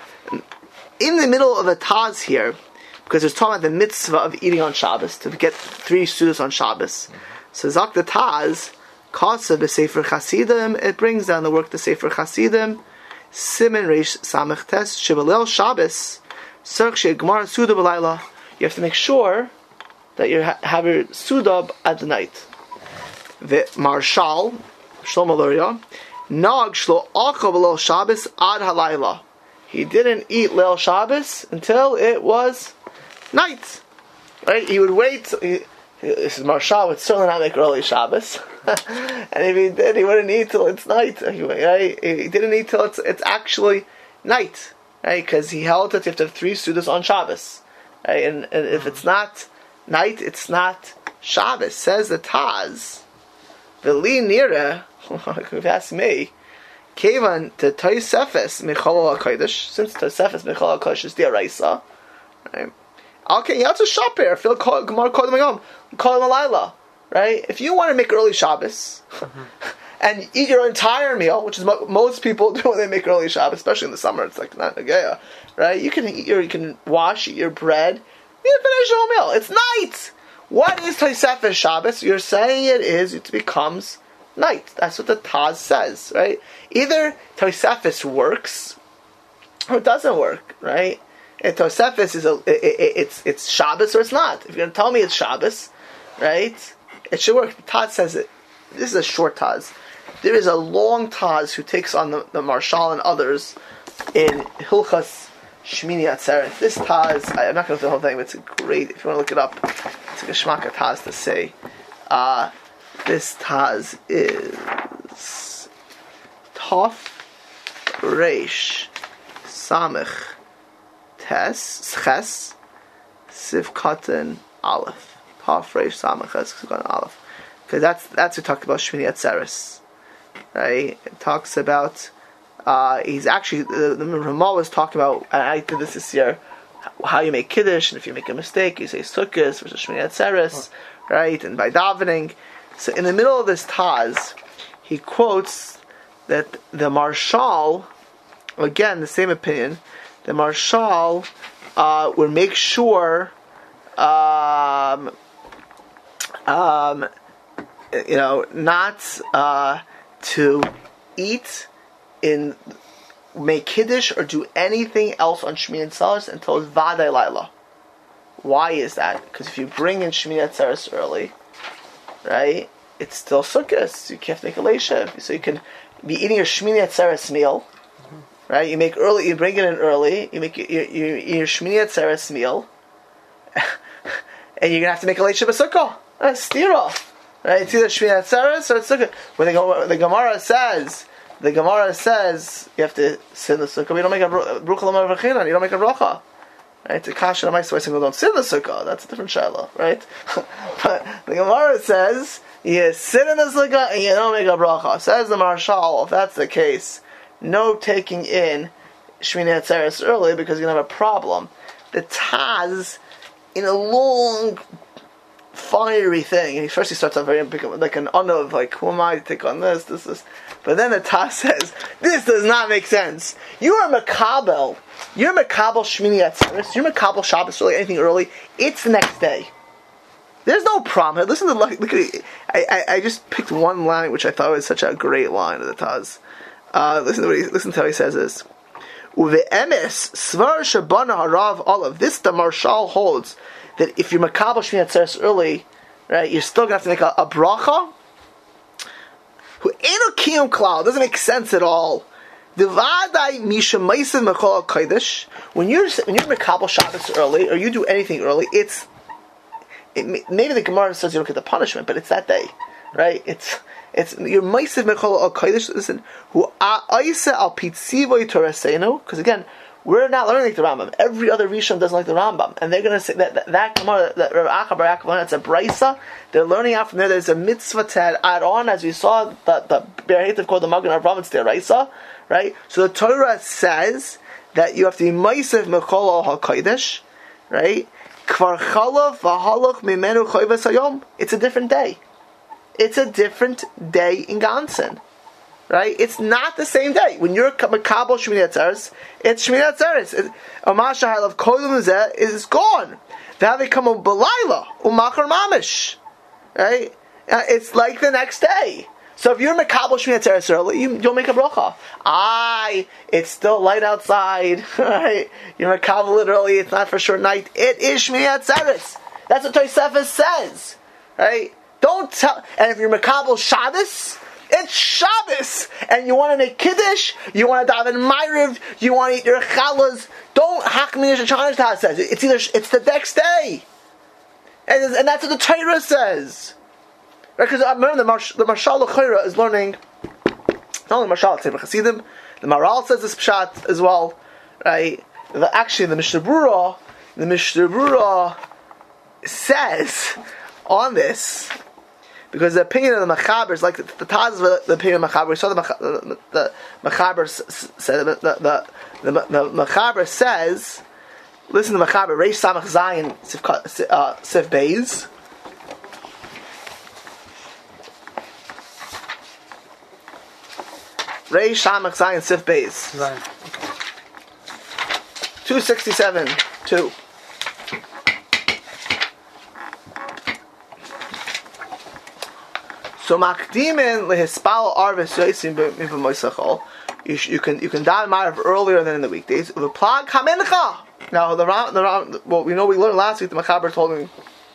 in the middle of a Taz here, because it's talking about the mitzvah of eating on Shabbos, to get three sudas on Shabbos. So Zak the Taz, Kasa b'Sefer Chasidim, it brings down the work of the Sefer Chasidim, Simen Reish Samech Tes, Shibalel Shabbos, Serch She Gemara Suda B'Layla. You have to make sure that you ha- have your Suda at the night. The Marshal, Shlomo Luria, Nag Shlo Acha B'Lel Shabbos Ad Halayla. He didn't eat Leil Shabbos until it was night. Right? He would wait. He, this is Marshal would certainly not make early Shabbos, and if he did, he wouldn't eat till it's night. Right? He didn't eat till it's it's actually night, right? Because he held that you have to have three sudas on Shabbos, right? And, and if it's not night, it's not Shabbos. Says the Taz, V'li nira. If you ask me. Kevan to Tosefes Michalal HaKodesh, since Tosefes Michalal HaKodesh is the Araisa, right? Okay, you have to shop here. Feel Gemara Kodem Yom, Kodem Alayla, right? If you want to make early Shabbos mm-hmm. and eat your entire meal, which is what most people do when they make early Shabbos, especially in the summer, it's like not a gaya, right? You can eat your, you can wash, eat your bread, you can finish your whole meal. It's night. What is Tosefes Shabbos? You're saying it is, it becomes night. That's what the Taz says, right? Either Tosefes works or it doesn't work, right? And Tosefes is a it, it, it's it's Shabbos or it's not. If you're going to tell me it's Shabbos, right? It should work. The Taz says it. This is a short Taz. There is a long Taz who takes on the, the Marshal and others in Hilchas Shmini Atzeret. This Taz, I, I'm not going to do the whole thing, but it's a great. If you want to look it up, it's like a shmaka Taz to say. Uh, This Taz is Tov Reish Samech Tes Ches Sivkatan Aleph. Tov Reish Samech Ches Sivkatan Aleph. Because that's that's who talked about Shmini Atzeres, right? It talks about uh, he's actually the, the Ramah was talking about. And I did this this year. How you make kiddush, and if you make a mistake, you say sukkahs versus Shmini Atzeres, oh. right? And by davening. So in the middle of this Taz, he quotes that the Marshal, again the same opinion, the Marshal uh, would make sure, um, um, you know, not uh, to eat in make kiddush or do anything else on Shmini Atzeres until it's Vadai Laila. Why is that? Because if you bring in Shmini Atzeres early, right? It's still sukkahs. You can't make a leisha, so you can be eating your Shmini Atzeres meal, mm-hmm. right? You make early, you bring it in early. You make your your, your Shmini Atzeres meal, and you're gonna have to make a leisha b'sukkah. That's stira, right? It's either Shmini Atzeres or it's sukkah. When the, the Gemara says, the Gemara says you have to sit in the sukkah. You don't make a brucha l'mar v'chinan. You don't make a bracha. Right, the kasha and my single don't sit in the sukkah. That's a different shaila, right? But the Gemara says you sit in the sukkah and you don't make a bracha. Says the Marshal, if that's the case, no taking in Shmini Atzeres early because you're gonna have a problem. The Taz, in a long, fiery thing, and first he starts off very big, like an honor of like, who am I to take on this? This is. But then the Taz says, this does not make sense. You are Makabel. You're Makabel Shmini Atzeres. You're Makabel Shabbos early, anything early. It's the next day. There's no problem. Listen to look, look at it. I, I I just picked one line which I thought was such a great line of the Taz. Uh, listen to what he listen to how he says this. Uve emes svar shabana harav olav. This the Marshal holds that if you're makabel Shmini Atzeres early, right, you're still gonna have to make a, a bracha. Who ain't a kiyum klal, doesn't make sense at all. The vadai misha meisav mechol kodesh. When you're when you're makabel Shabbos early, or you do anything early, it's it, maybe the Gemara says you don't get the punishment, but it's that day, right? It's it's your meisav mechol kodesh. Listen, who aisa al pitzivoy torasenu, because again, we're not learning like the Rambam. Every other Rishon doesn't like the Rambam, and they're going to say that that, that Gemara, that Rav Acha Bar Yaakov, it's a brisa. They're learning out from there. There's a mitzvah to add on, as we saw the the Berhetiv called the Magen Avraham. It's the Raisa, right? So the Torah says that you have to be meisav mechol al hakodesh, right? Kvar chalav v'halach mimenu chayvas hayom. It's a different day. It's a different day in Gansen. Right? It's not the same day. When you're makabel Shmini Atzeres, it's Shmini Atzeres. Amasha Halav Kolim Zeh is gone. Now they come on Belayla, Umachar Mamish. Right? Uh, it's like the next day. So if you're makabel Shmini Atzeres early, you, you'll make a bracha. Aye, it's still light outside. Right? You're makabel it early, it's not for sure night. It is Shmini Atzeres. That's what Tosefes says. Right? Don't tell. And if you're makabel Shabbos, it's Shabbos, and you want to make kiddush, you want to daven ma'ariv, you want to eat your chalas. Don't hakminish Shachar says. It's either it's the next day, and, and that's what the Torah says. Right? Because I remember the Marsh, the Marshal L'Chayra is learning. Not only Marshal Tzibur Chasidim, the Maral says this pshat as well. Right? The, actually, the Mishnah Berurah, the Mishnah Berurah says on this. Because the opinion of the Mechaber is like the, the Taz of the opinion of the Mechaber. We saw the the, the Mechaber said the the, the the Mechaber says. Listen to the Mechaber. Reish Samach Zayin Sif uh, Sif Beis. Reish Samach Zayin Sif Beis. Two sixty seven two. So makdimin lehispal arvis yoisim b'moisachol. You you can you can daven ma'ariv earlier than in the weekdays. The plag hamincha. Now the round the round. Well, we know we learned last week. The Mechaber told me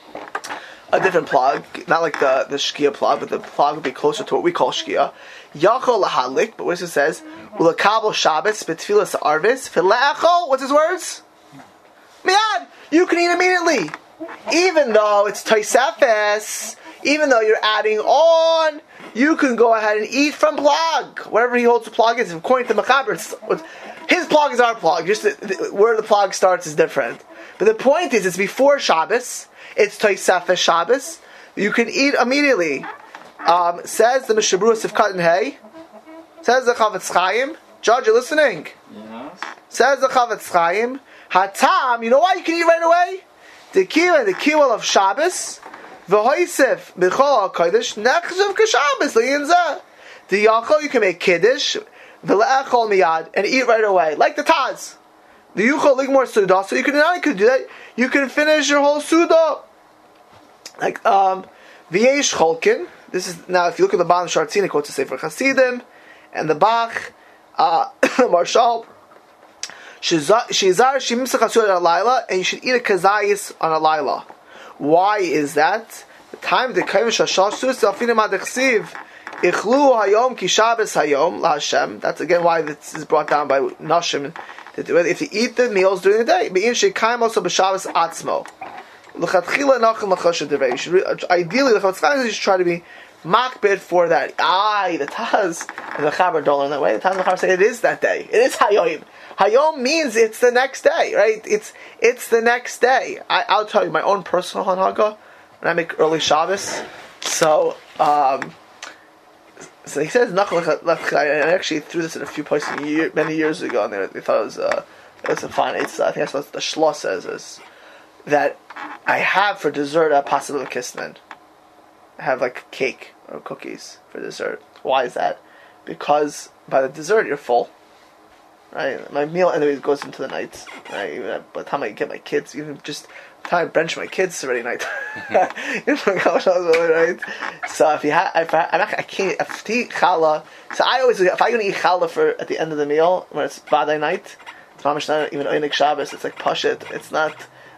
a different plag, not like the the shkia plag, but the plag would be closer to what we call shkia. Yachol lahalik, but what it says ulakabel Shabbos betfilas arvis fileachol. What's his words? Miyad. You can eat immediately, even though it's Tosefes. Even though you're adding on, you can go ahead and eat from plag. Whatever he holds the plag is, according to Mechaber, his plag is our plag. Just the, the, where the plag starts is different. But the point is, it's before Shabbos. It's Tosefes Shabbos. You can eat immediately. Um, says the Mishnah Berurah Sifkat and Hay. Says the Chavetz Chaim. Judge, you listening? Yes. Says the Chavetz Chaim. Hatam, you know why you can eat right away? The kiwa, the kiwa of Shabbos. V'hoisef b'chol ha'kodesh nechzav k'Shabbos li'yinzeh. The yachol you can make kiddush v'le'echol miyad and eat right away, like the Taz. The yuchol ligmor suda, so you can not only can do that, you can finish your whole suda. Like um, v'yesh cholkin. This is now if you look at the bottom Shartzin, it quotes the Sefer Chasidim and the Bach, uh, Marshal. Shizar shimimsach asur alayla, and you should eat a kazayis on a layla. Why is that? The time the Kaivish Hashashus Alfinim Adechsiv Ichlu Hayom Ki Shabbos Hayom La Hashem. That's again why this is brought down by Nashim. If you eat the meals during the day, Be'in Sheikayim also B'Shabbos Atzmo. L'chatchila Nachem L'chashav Devei. You should ideally the Chavetz Chaim should try to be makbid for that. Aye, the Taz and the Mechaber don't learn that way. The Taz and the Mechaber say it is that day. It is Hayom. Hayom means it's the next day, right? It's it's the next day. I, I'll tell you my own personal hanhaga when I make early Shabbos. So, um, so he says nachal. I actually threw this in a few places year, many years ago, and they, they thought it was uh, it was a fine. It's I think that's what the Shloss says is that I have for dessert a possible kisman. I have like cake or cookies for dessert. Why is that? Because by the dessert you're full. Right, my meal anyway goes into the night. Right, even by the time I get my kids, even just by the time I bench my kids, it's already night. You know, right? So if you have, if I, I'm not, I can't if to eat challah. So I always, if I'm going to eat challah for at the end of the meal when it's Vaday night, it's mamish not even Einik Shabbos. It's like pashit. It's not.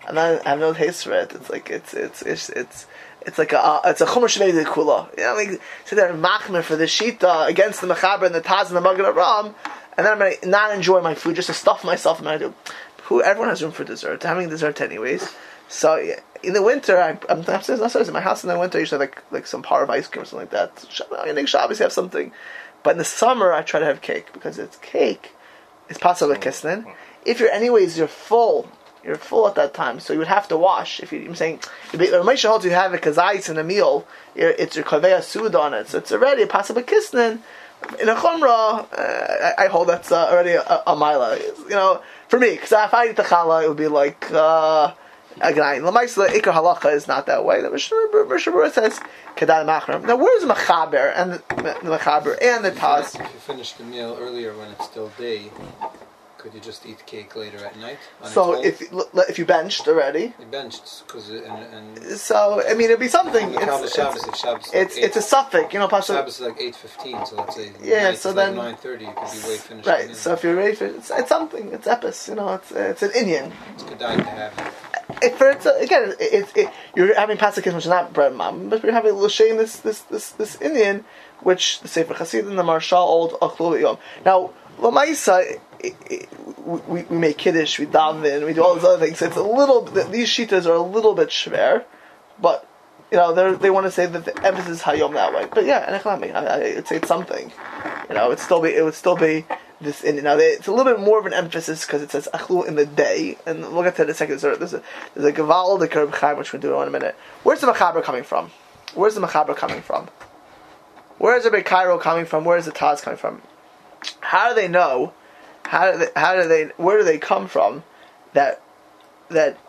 and then I have no taste for it. It's like it's it's it's it's it's like a uh, it's a chumash made kula. You know, like sit there and machmer for the shita against the mechaber and the taz and the magen aram, and then I'm gonna not enjoy my food just to stuff myself. And I do. Who everyone has room for dessert. I'm having dessert anyways. So yeah, in the winter, I, I'm upstairs, not in my house. In the winter, I usually have like like some par of ice cream or something like that. On Shabbos, you have something. But in the summer, I try to have cake because it's cake. It's possible with kisnin. If you're anyways, you're full. You're full at that time, so you would have to wash. If you, I'm saying, Ramesha holds you have a kazayis in a meal. It's your kaveya suda on it, so it's already a possible kisnin. In a chumrah, uh, I, I hold that's uh, already a, a mila. You know, for me, because if I eat the challah, it would be like. Uh, Again, Lamaisla Ikar Halacha is not that way. The Mishnah says Kedan Machram. Now, where's the Mechaber and the, the Mechaber and the Taz? If you finish the meal earlier when it's still day, could you just eat cake later at night? So if if you benched already, you benched because and, and so I mean it'd be something. It's it's Shabbos, if Shabbos it's, like it's a suffix, you know. Pasha, Shabbos is like eight fifteen, so let's say yeah. So then like nine thirty, you could be way finished. Right. So if you're ready for it's, it's something. It's epis, you know. It's it's an Indian. It's good diet to have. It, for it's, again, it, it, it, you're having pasakis which is not bread mom, but you're having l'shem this this this this Indian, which the Sefer Chasidim, the Marshal, old Achlul Yom. Now, l'maisa, we we make kiddush, we daven, we do all these other things. It's a little. These shitas are a little bit shver, but you know they they want to say that the emphasis is hayom that way. But yeah, and I would say it's something. You know, it still be it would still be. This in now it's a little bit more of an emphasis because it says achlu in the day, and we'll get to that in a second. There's a there's a gaval the Reb Chaim which we'll do in a minute. Where's the mechaber coming from? Where's the mechaber coming from? Where's the Beit Cairo coming from? Where's the Taz coming from? How do they know? How do they? How do they? Where do they come from? That that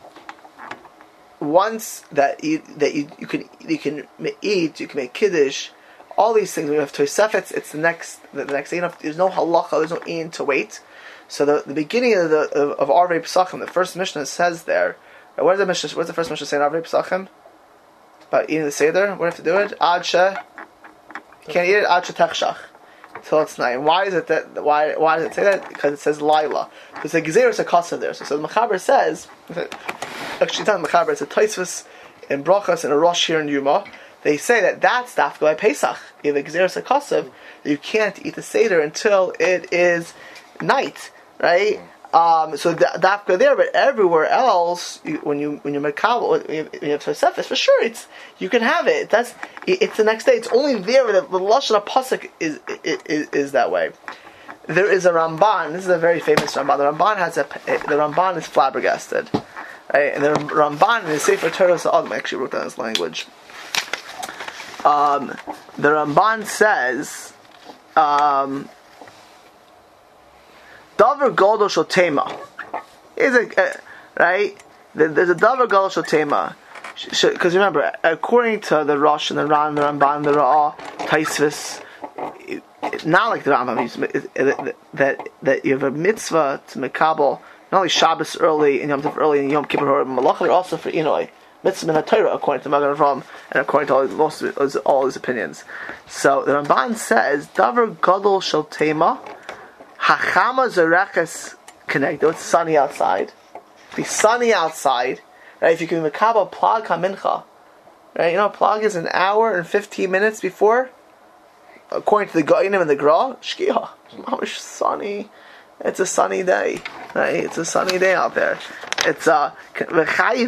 once that you that you, you can you can eat, you can make kiddush. All these things, we have Tosefetz, it's the next, the, the next, there's no halacha, there's no ein to wait. So the, the beginning of the of, of Arvei Pesachim, the first Mishnah says there, what is the Mishnah? What's the first Mishnah saying in Arvei Pesachim? About eating the Seder? What do you have to do it? Ad she, you can't eat it, Ad she techshach, till it's night. And why is it that, why why does it say that? Because it says Laila. Because the Gezer is a kasa there. So, so the Mechaber says, actually it's not the Mechaber, it's a Taisvus in Brachas and a Rosh here in Yuma. They say that that's dafka by Pesach. You have a Gezeres HaKasav, you can't eat the Seder until it is night, right? Um, so dafka there, but everywhere else, you, when you when you makabel, when you have Tosefes, for sure, it's you can have it. That's it's the next day. It's only there that the lashon pasuk is, is is that way. There is a Ramban. This is a very famous Ramban. The Ramban has a the Ramban is flabbergasted, right? And the Ramban in the Sefer Torah Sa'adim actually wrote down this language. Um, the Ramban says, um, Davar Gadol Shel Tema is a uh, right. There's a Davar Gadol Shel Tema because remember, according to the Rosh and the Ran, the Ramban, the Ra'ah, Taisvis, not like the Rambam, that that you have a mitzvah to mekabel not only Shabbos early and Yom Tov early and Yom Kippur Malach, but also for Inoi. Mitzvah in the Torah, according to Magen Avraham, and according to all, most of his, all his opinions. So the Ramban says, "Davar Gadol Shel Tema, Hachama Zereches Kenegdo." It's sunny outside. Be sunny outside, right? If you can mekabel Plag HaMincha, right? You know, Plag is an hour and fifteen minutes before, according to the Goinim and the Gra. Shkiah, it's sunny. It's a sunny day, right? It's a sunny day out there. It's uh, right?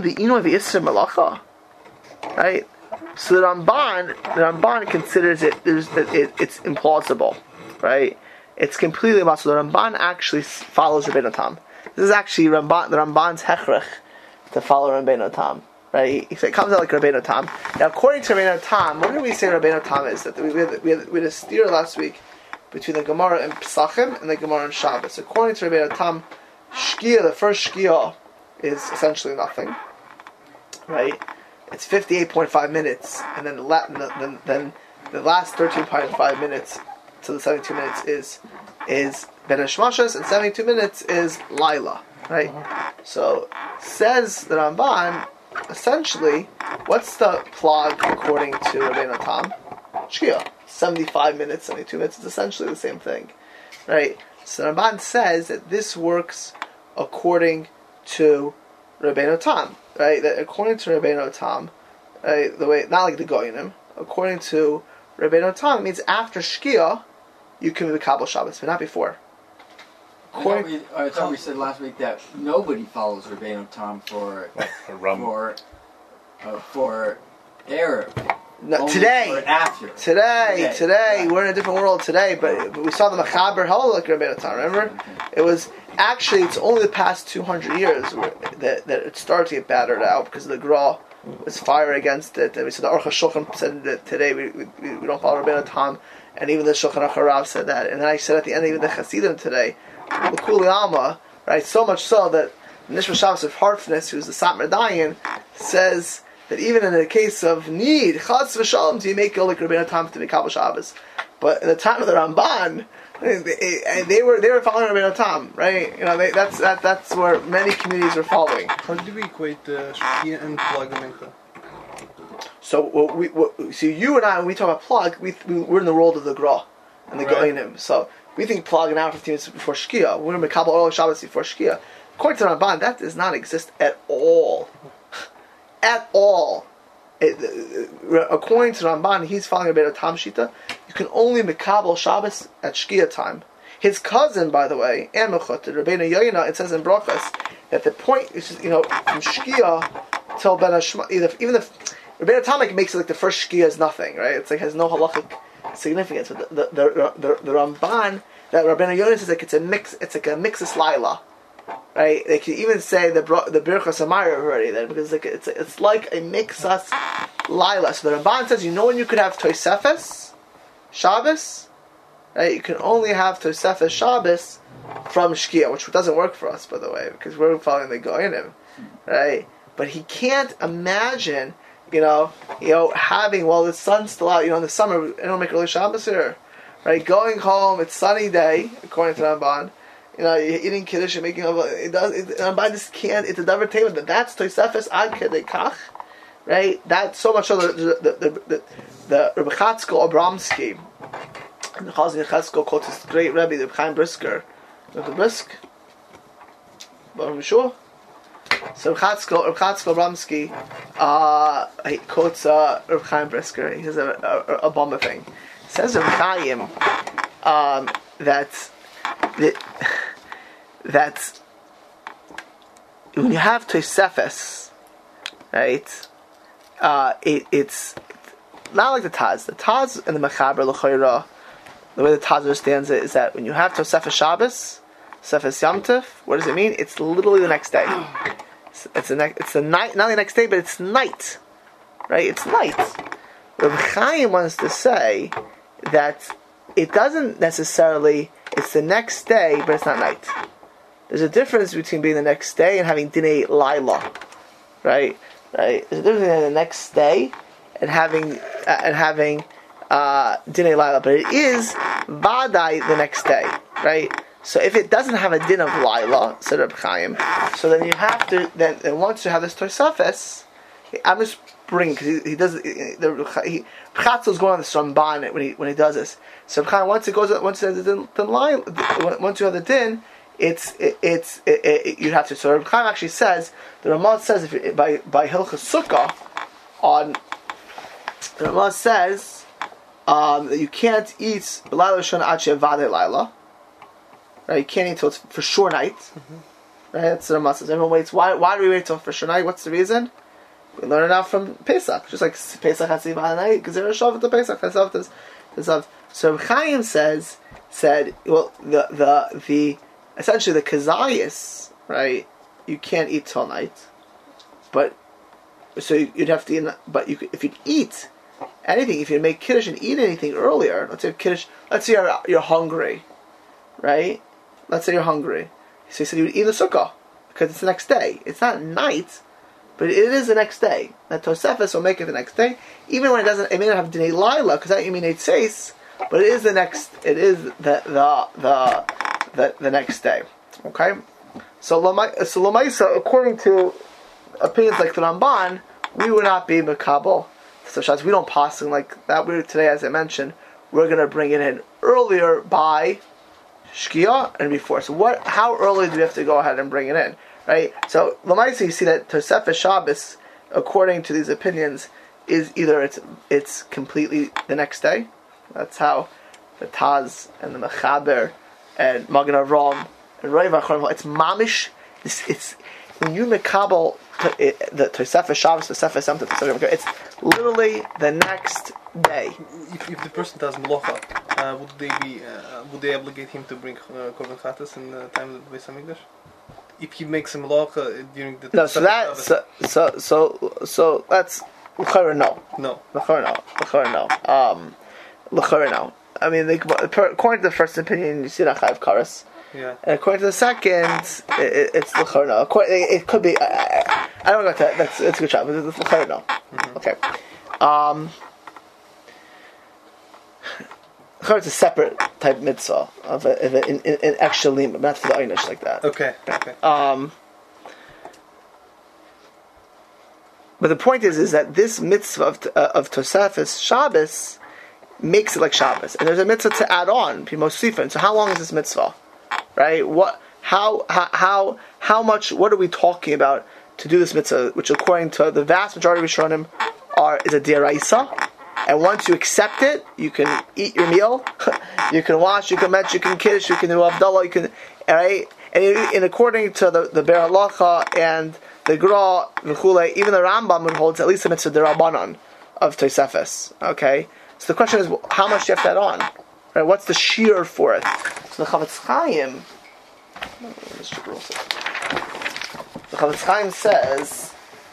So the Ramban, the Ramban considers it, there's, it it's implausible, right? It's completely impossible. The Ramban actually follows Rabbeinu Tam. This is actually Ramban, the Ramban's hechrech to follow Rabbeinu Tam, right? He, he comes out like Rabbeinu Tam. Now, according to Rabbeinu Tam, what did we say Rabbeinu Tam is? That we had, we had, we had a steer last week between the Gemara and Pesachim and the Gemara and Shabbos. According to Rabbeinu Tam, Shkia, the first Shkia, is essentially nothing, right? It's fifty-eight point five minutes, and then the, la- then, then the last thirteen point five minutes to the seventy-two minutes is is Ben Hashmashas, and seventy-two minutes is Laila, right? Uh-huh. So says the Ramban, essentially, what's the plug according to Rabbeinu Tam? Shkia. seventy-five minutes, seventy-two minutes is essentially the same thing, right? So Ramban says that this works according to Rabbeinu Tam, right? That according to Rabbeinu Tam, right, the way not like the Goyinim, according to Rabbeinu Tam, it means after Shkia, you can be Kabbalah Shabbos, but not before. I thought, we, I thought we said last week that nobody follows Rabbeinu Tam for A rum. for uh, for Arab. No, Only today, for after. today, Today, today, right. we're in a different world today. But, but we saw the Machaber held like Rabbeinu Tam. Remember, it was actually it's only the past two hundred years where, that that it started to get battered out because the Gra was fire against it, and we said the Aruch HaShulchan said that today we we, we don't follow Rabbeinu Tam, and even the Shulchan Aruch Harav said that, and then I said at the end even the Hasidim today, the Kuli Alma, right? So much so that Nishma Shabbos of Harfness, who's the Satmar Dayan, says that even in the case of need, Chaz v'Shalom, do you make like Rabbeinu Tam to be Kabbalah Shabbos? But in the time of the Ramban, they, they were they were following Rabbeinu Tam, right? You know, they, that's that, that's where many communities were following. How do we equate uh, Shkia and plug mincha? So what we what, so you and I, when we talk about plug, we, we we're in the world of the Gra and the Right. Goinim. So we think plug an hour fifteen minutes before Shkia. We're in Kabbalah Oral Shabbos before Shkia. According to the Ramban, that does not exist at all. At all. It, uh, according to Ramban, he's following Rabbeinu Tam Shita. You can only Mekabel Shabbos at Shkia time. His cousin, by the way, and Mechut, Rabbeinu Yoyina, it says in Brachas that the point is, you know, from Shkia till Ben Hashma, even if Rabbeinu Tam like, makes it like the first Shkia is nothing, right? It's like has no halachic significance. But the the the, the, the Ramban that Rabbeinu Yoyina says like it's a mix. It's like a mixus laila. Right, they can even say the the Birchas Hamaya already then because like it's it's like a mixas lila. So the Ramban says, you know when you could have Tosefes Shabbos, right? You can only have Tosefes Shabbos from Shkia, which doesn't work for us, by the way, because we're following the Goyinim, right? But he can't imagine, you know, you know, having while the sun's still out, you know, in the summer, I don't make early Shabbos here, right? Going home, it's sunny day, according to Ramban. You know, you're eating kiddush and making it does. It, Ramban just can't. It's a davar teva. That that's toisefes ad kedei kach, right? That's so much. So the the the the, the Rebbe Chatzkel Abramsky and the Chazon Yechezkel quotes his great Rebbe, the Chaim Brisker, the Brisk, Baruch Yeshua. So Rebbe Chatzkel Rebbe Chatzkel Abramsky, uh, he quotes uh, Rebbe Chaim Brisker. He says a a, a bomber thing. He says Rebbe Chaim um, that. That, that when you have Tosefes, right? Uh, it, it's not like the Taz. The Taz and the Mechaber L'Choira, the way the Taz understands it is that when you have Tosefes Shabbos, Tosefes Yom Tov, what does it mean? It's literally the next day. It's, it's the next. It's the night, not the next day, but it's night, right? It's night. Reb Chaim wants to say that it doesn't necessarily. It's the next day, but it's not night. There's a difference between being the next day and having Dinei Laila, right? Right. There's a difference between the next day and having uh, and having uh, Dinei Laila, but it is Vadai the next day, right? So if it doesn't have a din of Laila, said Reb Chaim, so then you have to then, then once you have this Tosefes, I'm just bringing because he, he does the he Chatzel is going on this Ramban when he when he does this. So once it goes, once it the din, once you have the din, it's it, it's it, it, you have to. So Reb Chaim actually says the Ramah says if you, by by Hilchas Sukkah on the Ramah says um, that you can't eat Laila Shon Ache Vade Laila. Right, you can't eat till it's for sure night. Mm-hmm. Right, that's the Ramah says. Everyone waits. Why? Why do we wait till for sure night? What's the reason? We learn it out from Pesach, just like Pesach Hatziv Hanai, because they're a Shavuot to Pesach. That's of this. So Chaim says said well the the the essentially the kazayas, right? You can't eat till night, but so you'd have to eat. But you could, if you'd eat anything, if you make kiddush and eat anything earlier, let's say kiddush. Let's say you're you're hungry, right? Let's say you're hungry. So he said you would eat the sukkah because it's the next day. It's not night. But it is the next day. That Tosefes will make it the next day, even when it doesn't. It may not have Dinei Laila because that you mean it says, but it is the next. It is the the the the, the next day. Okay, so Lamai, so Lamaisa, according to opinions like the Ramban, we would not be Makabel. So we don't pass like that. We today, as I mentioned, we're going to bring it in earlier by Shkia and before. So what? How early do we have to go ahead and bring it in? right? So Lamaisa, you see that Tosefes Shabbos, according to these opinions, is either it's it's completely the next day. That's how the Taz and the Mechaber and Magen Avraham and Rav Achron, it's mamish. It's, it's when you mekabel the Tosefes Shabbos, Tosefes Yom Tov, it's literally the next day. If, if the person does melacha, uh, would they be uh, would they obligate him to bring uh, korban chatas in the time of the Beis Hamikdash? If he makes a melacha during the no, so that so so so so that's l'chara no no l'chara no l'chara no um l'chara no. I mean, they, according to the first opinion, you see that chayav karas. Yeah. And according to the second, it, it's l'chara no. It could be. I, I, I don't know that. That's it's a good job, but it's l'chara no. Mm-hmm. Okay. Um. It's a separate type mitzvah of an extra limit, not for the einish like that. Okay. Okay. Um, but the point is, is that this mitzvah of, uh, of Tosefes Shabbos makes it like Shabbos, and there's a mitzvah to add on Pimosifen. So how long is this mitzvah? Right? What? How? How? How? How much? What are we talking about to do this mitzvah? Which, according to the vast majority of Rishonim, are is a deraisa. And once you accept it, you can eat your meal, you can wash, you can metch, you can kiddush, you can do Havdalah, you can, alright? And, and according to the, the Be'er Halacha and the Gra, V'chulei, even the Rambam would hold at least a mitzvah derabanan of Tosefes, okay? So the question is, how much do you have to add on? Right? What's the shear for it? So the Chavetz Chaim, the Chavetz Chaim says,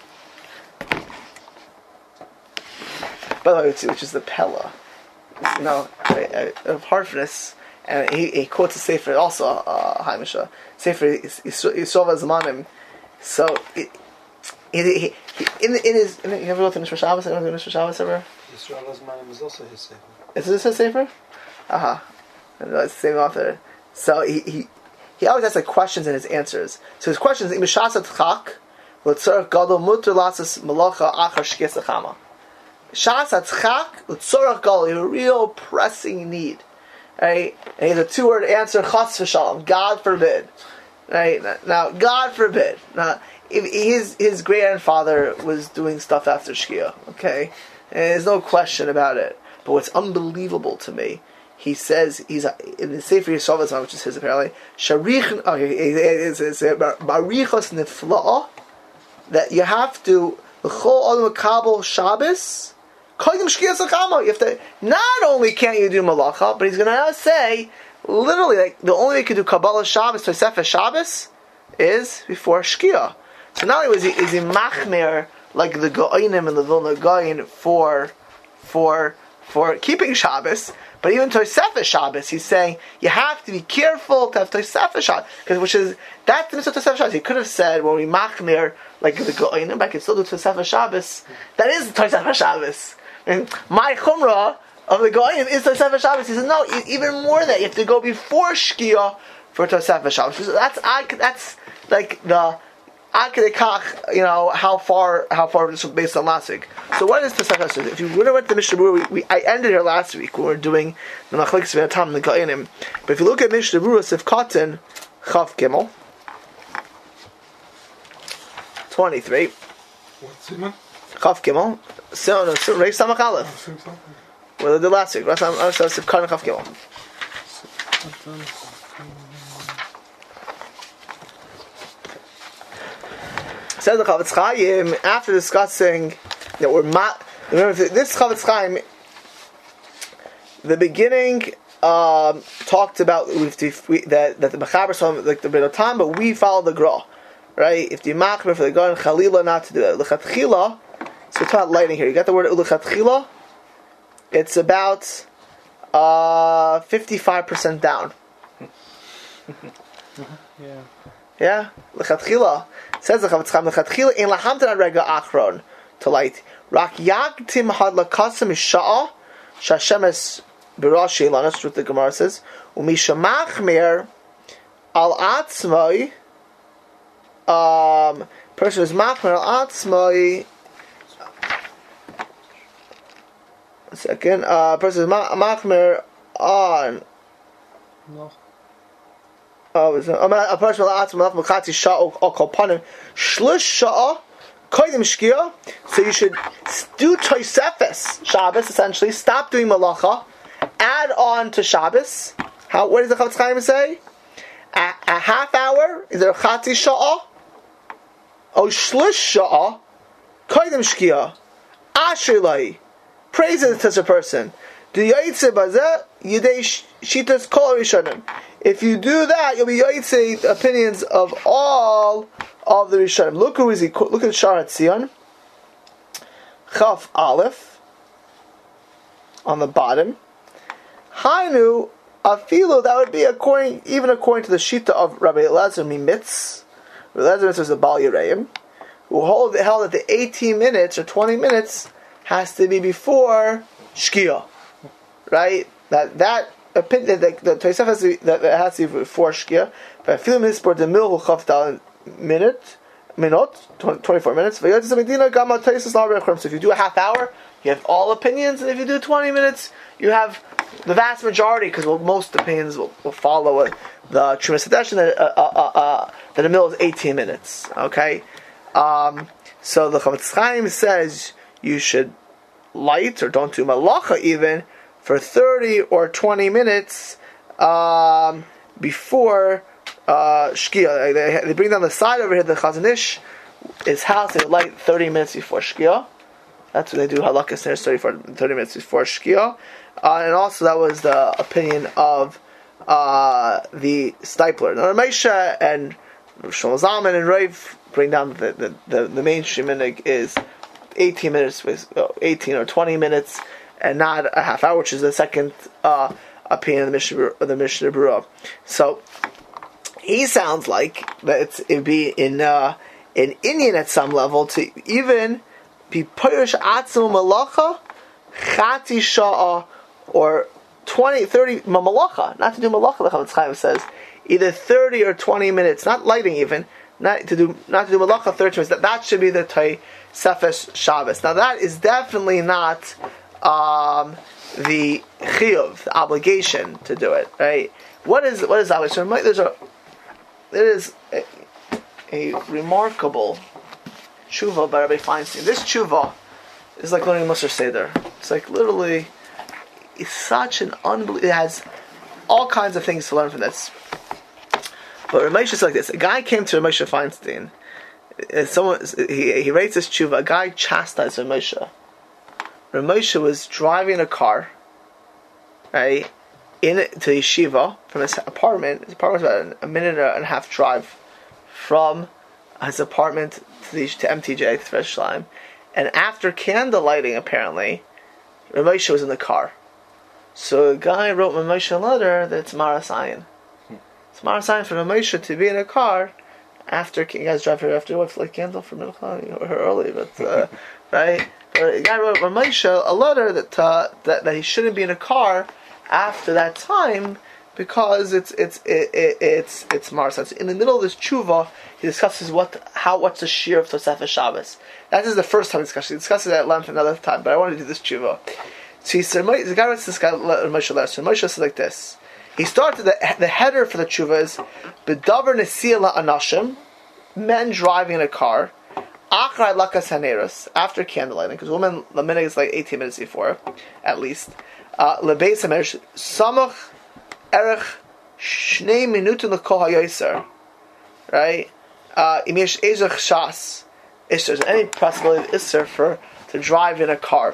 by the way, which is the Pella, you know, of Harfness, and he, he quotes a sefer also, uh, Haimisha, sefer Yisrova Zamanim. So, it, it, he, he, in, in his, in, you ever go to Nishra Shabbos? Anyone go to Nishra Shabbos ever? Yisrova Zamanim is also his sefer. Is this his sefer? Uh-huh. It's the same author. So, he, he, he always has like questions and his answers. So his question is, Imishasat Chak, L'tzorach Gadol Mutter Lasas Malacha Achar Shkes Achama. Shas Atzchak L'tzorach Gadol, you have a real pressing need. Right? And he has a two-word answer, Chas V'Shalom, God forbid. Right? Now, God forbid. Now, if his, his grandfather was doing stuff after Shkia, okay? And there's no question about it. But what's unbelievable to me, he says, he's in the Sefer Yisrael, which is his apparently, Sharich, oh, it's Barichos Nifla'ah, that you have to, L'chol Adam Makabel Shabbos, you have to, not only can't you do malacha, but he's going to say, literally, like, the only way you can do Kabbalah Shabbos, Tosefes Shabbos, is before Shkia. So not only was he, is he machmer, like the Go'inim and the Vilna Goyin, for, for, for keeping Shabbos, but even Tosefes Shabbos, he's saying, you have to be careful to have Tosefes Shabbos, because which is, that's the mitzvah Tosefes Shabbos. He could have said, well, we machmer, like the Go'inim, but I can still do Tosefes Shabbos. That is Tosefes Shabbos. And my chumrah of the Goyim is Tosefes Shabbos. He says, no, even more than that. You have to go before Shkia for Tosefes Shabbos. So that's, that's like the Akadekach, you know, how far, how far this is based on last week. So what is Tosefes Shabbos? If you would have went to the Mishnah Berurah, we, we, I ended here last week when we were doing the Machlekes V'Atam and the Goyinim. But if you look at Mishnah Berurah, Sif Katan, Chav Gimel, twenty-three. What's it, man? Chav Gimel. So, no, so, Reish Samach Aleph. Well, they did last week. Last time, I was Katan Chav Gimel. Says the Chavetz Chaim, after discussing that we're ma- remember this Chavetz Chaim, the beginning um, talked about if we, that that the Mechaber saw like the Beit Tam, but we follow the Gra, right? If the Machmer for the Gra and Chalila not to do it. L'chatchila. So it's about lighting here. You got the word L'chatchila? It's about uh, fifty-five percent down. Yeah. Yeah? L'chatchila. Says the Chavetz Chaim, L'chatchila in lahamtan rega achron to light. Rak yagtim had l'kasam isha'a shashemes b'rashi lanas, what the Gemara says. Umishamachmer al atzmai, um, person is machmer al atzmai, a second, uh, person is machmer on No. Oh, is it? A person will ask him, "Machati sha'o or kolpanim shlush sha'a koydim shkia." So you should do Tosefes Shabbos. Essentially, stop doing malacha, add on to Shabbos. How? What does the Chafetz Chaim say? A, a half hour? Is there a chati sha'a? Oh, shlush sha'a koydim shkia. Ashrei praises to such a person. The yaitze bazeh yidei shitas kol rishonim. If you do that, you'll be yaitze the opinions of all of the rishonim. Look who is he? Look at Shar Hatzion. Chaf Aleph on the bottom. Hainu afilu, that would be according, even according to the shita of Rabbi Elazar Mimitz. Rabbi Elazar Mimitz was a Bal Yereim, who hold, held that the eighteen minutes or twenty minutes has to be before Shkia. Right? That that opinion, the, the Tosef has to be, that, that has to be before Shkia. But I feel this for the mil chaftal minute, minute, twenty-four minutes. So if you do a half hour, you have all opinions, and if you do twenty minutes, you have the vast majority, because well, most opinions will, will follow uh, the Trumas Hadesh, that uh, uh, uh, uh, that the mill is eighteen minutes. Okay, um, so the Chafetz Chaim says you should light or don't do malacha even for thirty or twenty minutes um, before uh, Shkia. They, they bring down the side over here. The Chazon Ish, his house, they light thirty minutes before Shkia. That's what they do. Halakas there, thirty minutes before Shkia. Uh, and also that was the opinion of uh, the Stipler. Now Ramesha and Shlomo Zalman and Rav bring down the the, the, the mainstream minhag is eighteen minutes with oh, eighteen or twenty minutes, and not a half hour, which is the second uh, opinion of the Mishnah of the Mishnah Berurah. So he sounds like that it's, it'd be in uh, in Indian at some level to even be Pirish Atzum Malacha Chati Sha'a or twenty, thirty Malacha, not to do Malacha. The Chafetz Chaim says either thirty or twenty minutes, not lighting even, not to do not to do Malacha thirty minutes. That that should be the Tosefes Shabbos. Now that is definitely not um, the chiyuv, the obligation to do it. Right? What is what is obligation? There's a there is a, a remarkable tshuva by Rabbi Feinstein. This tshuva is like learning Musar Seder. It's like literally, it's such an unbelievable. It has all kinds of things to learn from this. But Ramesh is like this. A guy came to Ramesh Feinstein. And someone he he writes this tshuva. A guy chastised Ramesh. Ramesh was driving a car, right, in to yeshiva from his apartment. His apartment was about a minute and a half drive from his apartment to the to M T J to Fresh Shlaim. And after candle lighting, apparently, Ramesh was in the car. So a guy wrote Ramesh a letter that's Maras Ayin. It's Maras Ayin for Ramesh to be in a car after, you guys drive here after your wife light candle for Mincha, or early, but, uh, right? Or a guy wrote Ramesh a letter that, uh, that that he shouldn't be in a car after that time because it's it's it, it, it's it's Maras Ayin. So in the middle of this tshuva, he discusses what how what's the shear of Tosefes Shabbos. That is the first time he discusses. He discusses it at length another time, but I want to do this tshuva. So he said, the guy writes this guy Moshe letter. So Moshe says like this. He started the the header for the tshuva is B'davar Nesiyah Anashim, men driving in a car, Achrei Lakas Haneros, after candlelighting, because women the minute is like eighteen minutes before, at least. Lebeis Hameresh Samach Erech Shnei Minutin L'Kol HaYoser, right? Imish Ezech Shas. If there's any possibility of Isser for to drive in a car.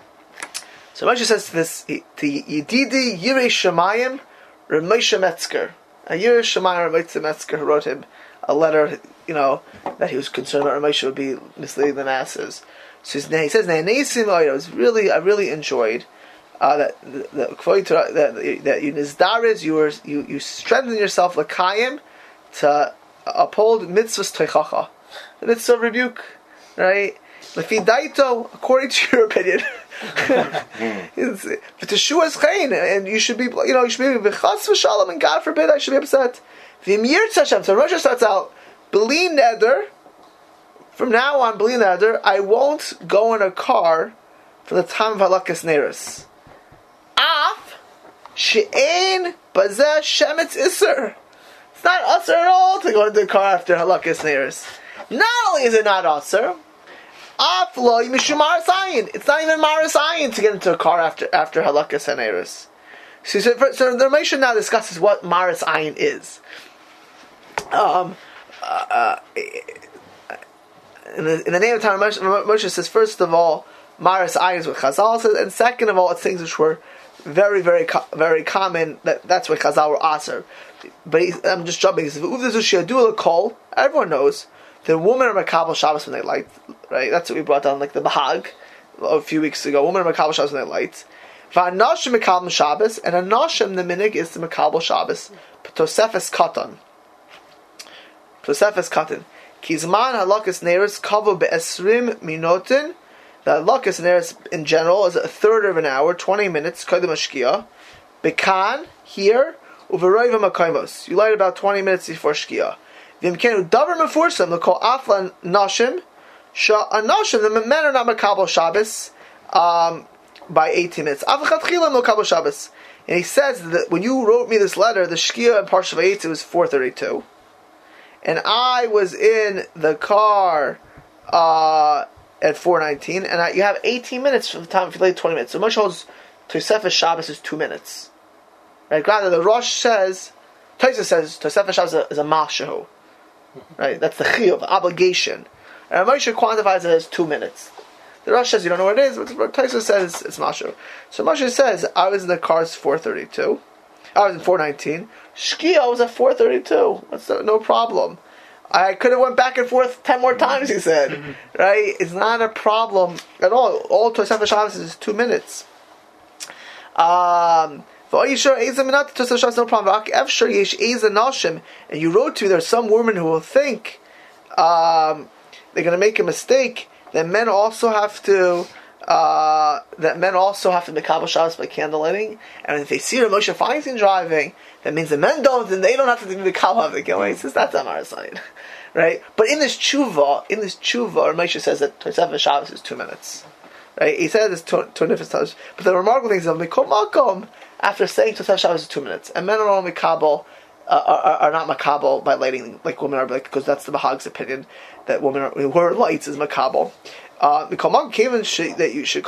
So Moshe says to this to Yedidi Yirei Shemayim Ramosha Metzger. A Yirei Shemayim Ramosha Metzger who wrote him a letter, you know, that he was concerned about Ramosha would be misleading the masses. So he says, I was really, I really enjoyed uh, that that that, that you nizdaris, you were you you strengthen yourself l'kayim to uphold mitzvahs teichacha. And it's a rebuke, right? Lefidaito, according to your opinion, it's v'teshuas chayin, and you should be, you know, you should be v'chas v'shalom, and God forbid I should be upset. V'imir tzashem. So Rosh starts out, b'li neder. From now on, b'li neder, I won't go in a car from the time of halakas neros. Af she'ein bazeh shemetz iser. It's not usher at all to go into the car after halakas neiros. Not only is it not usher, aflo mishum maris ayin. It's not even maris ayin to get into a car after after halakas neiros. So, so, so the Ramesha now discusses what maris ayin is. Um, uh, uh, in, the, in the name of time, Moshe, Moshe says, first of all, maris ayin is what Chazal says, and second of all, it's things which were very, very, very common. That that's what Chazal were aser. But he, I'm just jumping. He says, everyone knows the women are makabel Shabbos when they light. Right? That's what we brought down, like the Bahag a few weeks ago. Women are makabel Shabbos when they light. Va'anashim makabel Shabbos, and anashim the minig is the makabel Shabbos. Tosefes katan. Tosefes katan. Kizman halakas neiros kavo be'esrim minotin. The halakas neiros in general is a third of an hour, twenty minutes. Kodem hashkia. Bekan here uveroiva makaimos. You light about twenty minutes before shkia. V'imkenu davar mefursam l'kol aflan nashim. Sha anashim the men are not makabel Shabbos um, by eighteen minutes. Avachatchilam makabel Shabbos. And he says that when you wrote me this letter, the shkia in Parsha Vayetze was four thirty-two. And I was in the car uh, at four nineteen, and I, you have eighteen minutes from the time if you late twenty minutes. So Moshe holds Tosefes Shabbos is two minutes. Right? Rather, the Rosh says, Tosefes says Tosefes Shabbos is a, is a mashahu. Right? That's the chiyuv, obligation. And Moshe quantifies it as two minutes. The Rosh says you don't know what it is, but Tosefes says it's mashahu. So Moshe says I was in the car at four thirty-two. I was in four nineteen. Shkia was at four thirty-two. That's no, no problem. I could have went back and forth ten more times, he said. Right? It's not a problem at all. All Tosefes Shabbos is two minutes. Um, no problem. And you wrote to me, there's some women who will think um, they're going to make a mistake, that men also have to Uh, that men also have to makabel Shabbos by candlelighting, and if they see Rav Moshe Feinstein driving, that means the men don't, and they don't have to do the makabel of the Gemara. He says that's on our side, right? But in this tshuva, in this tshuva, Rav Moshe says that Tosefes Shabbos is two minutes, right? He said it's two nifas touch, but the remarkable thing is that Mikol Makom, after saying Tosefes Shabbos is two minutes, and men are only makabel. Uh, are, are not makabel by lighting like women are, like, because that's the Bahag's opinion that women are, who are lights is makabel. Uh, that you should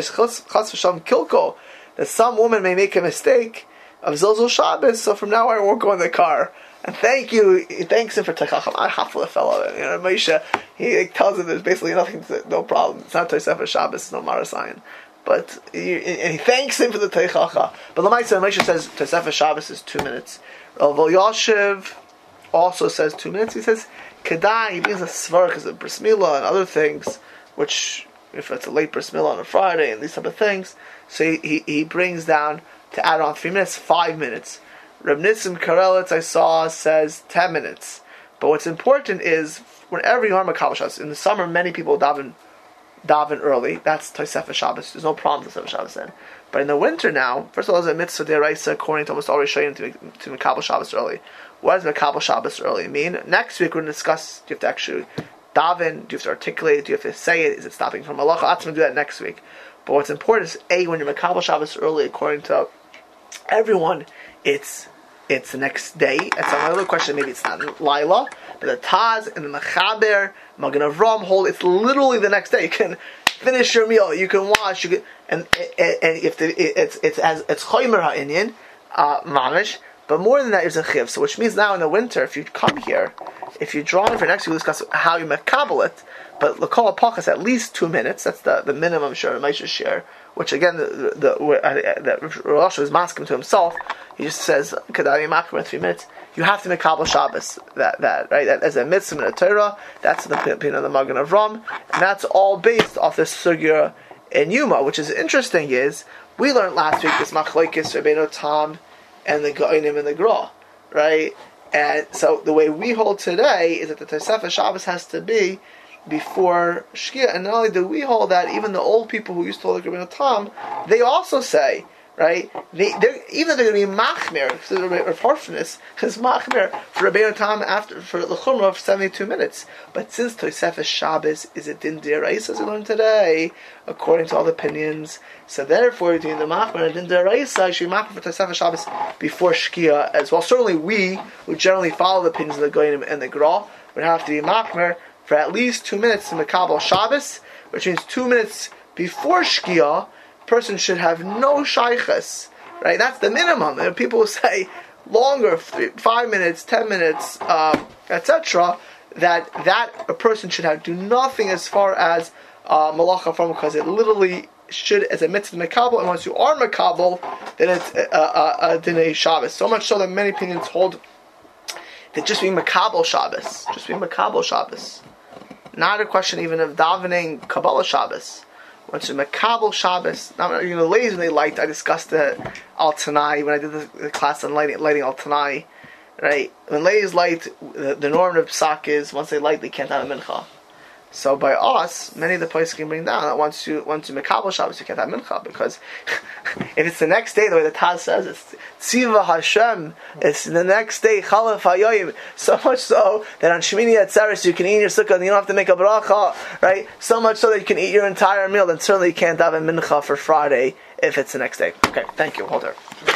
kilko, that some woman may make a mistake of Zilzul Shabbos, so from now on I won't go in the car. And thank you, he thanks him for Teichacham. I half the fellow, you know, Moshe, he like, tells him there's basically nothing, to, no problem. It's not Tosefes Shabbos, it's no Marasayan. But he, and he thanks him for the Teichacha. But Lamaisa Moshe says Tosefes Shabbos is two minutes. Rav Yashiv also says two minutes. He says Kedai, he brings a svar because of Bris Milah and other things, which, if it's a late Bris Milah on a Friday and these type of things, so he, he, he brings down to add on three minutes, five minutes. Reb Nisim Karelitz, I saw, says ten minutes. But what's important is, whenever you are makabel Shabbos, in the summer many people daven daven early. That's Tosefes Shabbos. There's no problem with Tosefes Shabbos then. But in the winter now, first of all, there's a mitzvah deraisa according to almost all Rishonim to to makabel Shabbos early. What does makabel Shabbos early mean? Next week we're going to discuss. Do you have to actually daven? Do you have to articulate it? Do you have to say it? Is it stopping from malacha? I'm going to do that next week. But what's important is a when you're makabel Shabbos early, according to everyone, it's it's the next day. That's another question. Maybe it's not Laila, but the Taz and the Mechaber, Magen Avram hold. It's literally the next day. You can finish your meal. You can wash. You can, and and, and if the, it's it's as it's Chomer HaInyan, uh, mamish. But more than that, there's a chiv. So which means now in the winter, if you come here, if you draw in for next week, we'll discuss how you makabel it. But l'kol hapach is at least two minutes. That's the, the minimum share, Moshe share. Which again, the the, the, the Rosh is masking to himself. He just says, "Kadari makam in three minutes." You have to makabel Shabbos. That that right. That as a mitzvah in the Torah. That's the opinion of the Magen Avram, and that's all based off this sugya in Yuma. Which is interesting is we learned last week this machlokes Rabbeinu Tam and the Goinim and the Gra, right? And so the way we hold today is that the Tosefes Shabbos has to be before Shkia, and not only do we hold that, even the old people who used to hold the Rabbeinu Tam, they also say right? They, they're, even though they're going to be machmir, because Rav Horfness is machmir for Rabbeinu Tam after for the chumrah of seventy-two minutes. But since Tosefes Shabbos is a din d'oraisa, as we learned today, according to all the opinions, so therefore doing the machmir and din d'oraisa, should be machmir for Tosefes Shabbos before Shkia as well. Certainly, we who generally follow the opinions of the Goyim and the Gra would have to be machmir for at least two minutes to Mekabel Shabbos, which means two minutes before Shkia. Person should have no shaychus, right? That's the minimum. And people will say longer, three, five minutes, ten minutes, um, et cetera. That that a person should have do nothing as far as uh, malacha from, because it literally should as a mitzvah mekabel, and once you are mekabel, then it's a, a, a dinei Shabbos. So much so that many opinions hold that just being mekabel Shabbos, just being mekabel Shabbos, not a question even of davening Kabbalah Shabbos. Once you Makabel Shabbos, now you know, ladies when they light, I discussed the Al Tanai when I did the, the class on lighting, lighting Al Tanai, right? When ladies light, the, the norm of Psak is once they light, they can't have a mincha. So by us, many of the places can bring down that once you once you Makabel Shabbos, you can't have mincha, because if it's the next day, the way the Taz says, it's Tziva Hashem, it's the next day, Chalaf Hayoyim, so much so that on Shemini Atzeres you can eat your sukkah and you don't have to make a bracha, right? So much so that you can eat your entire meal, then certainly you can't have a mincha for Friday if it's the next day. Okay, thank you, hold her.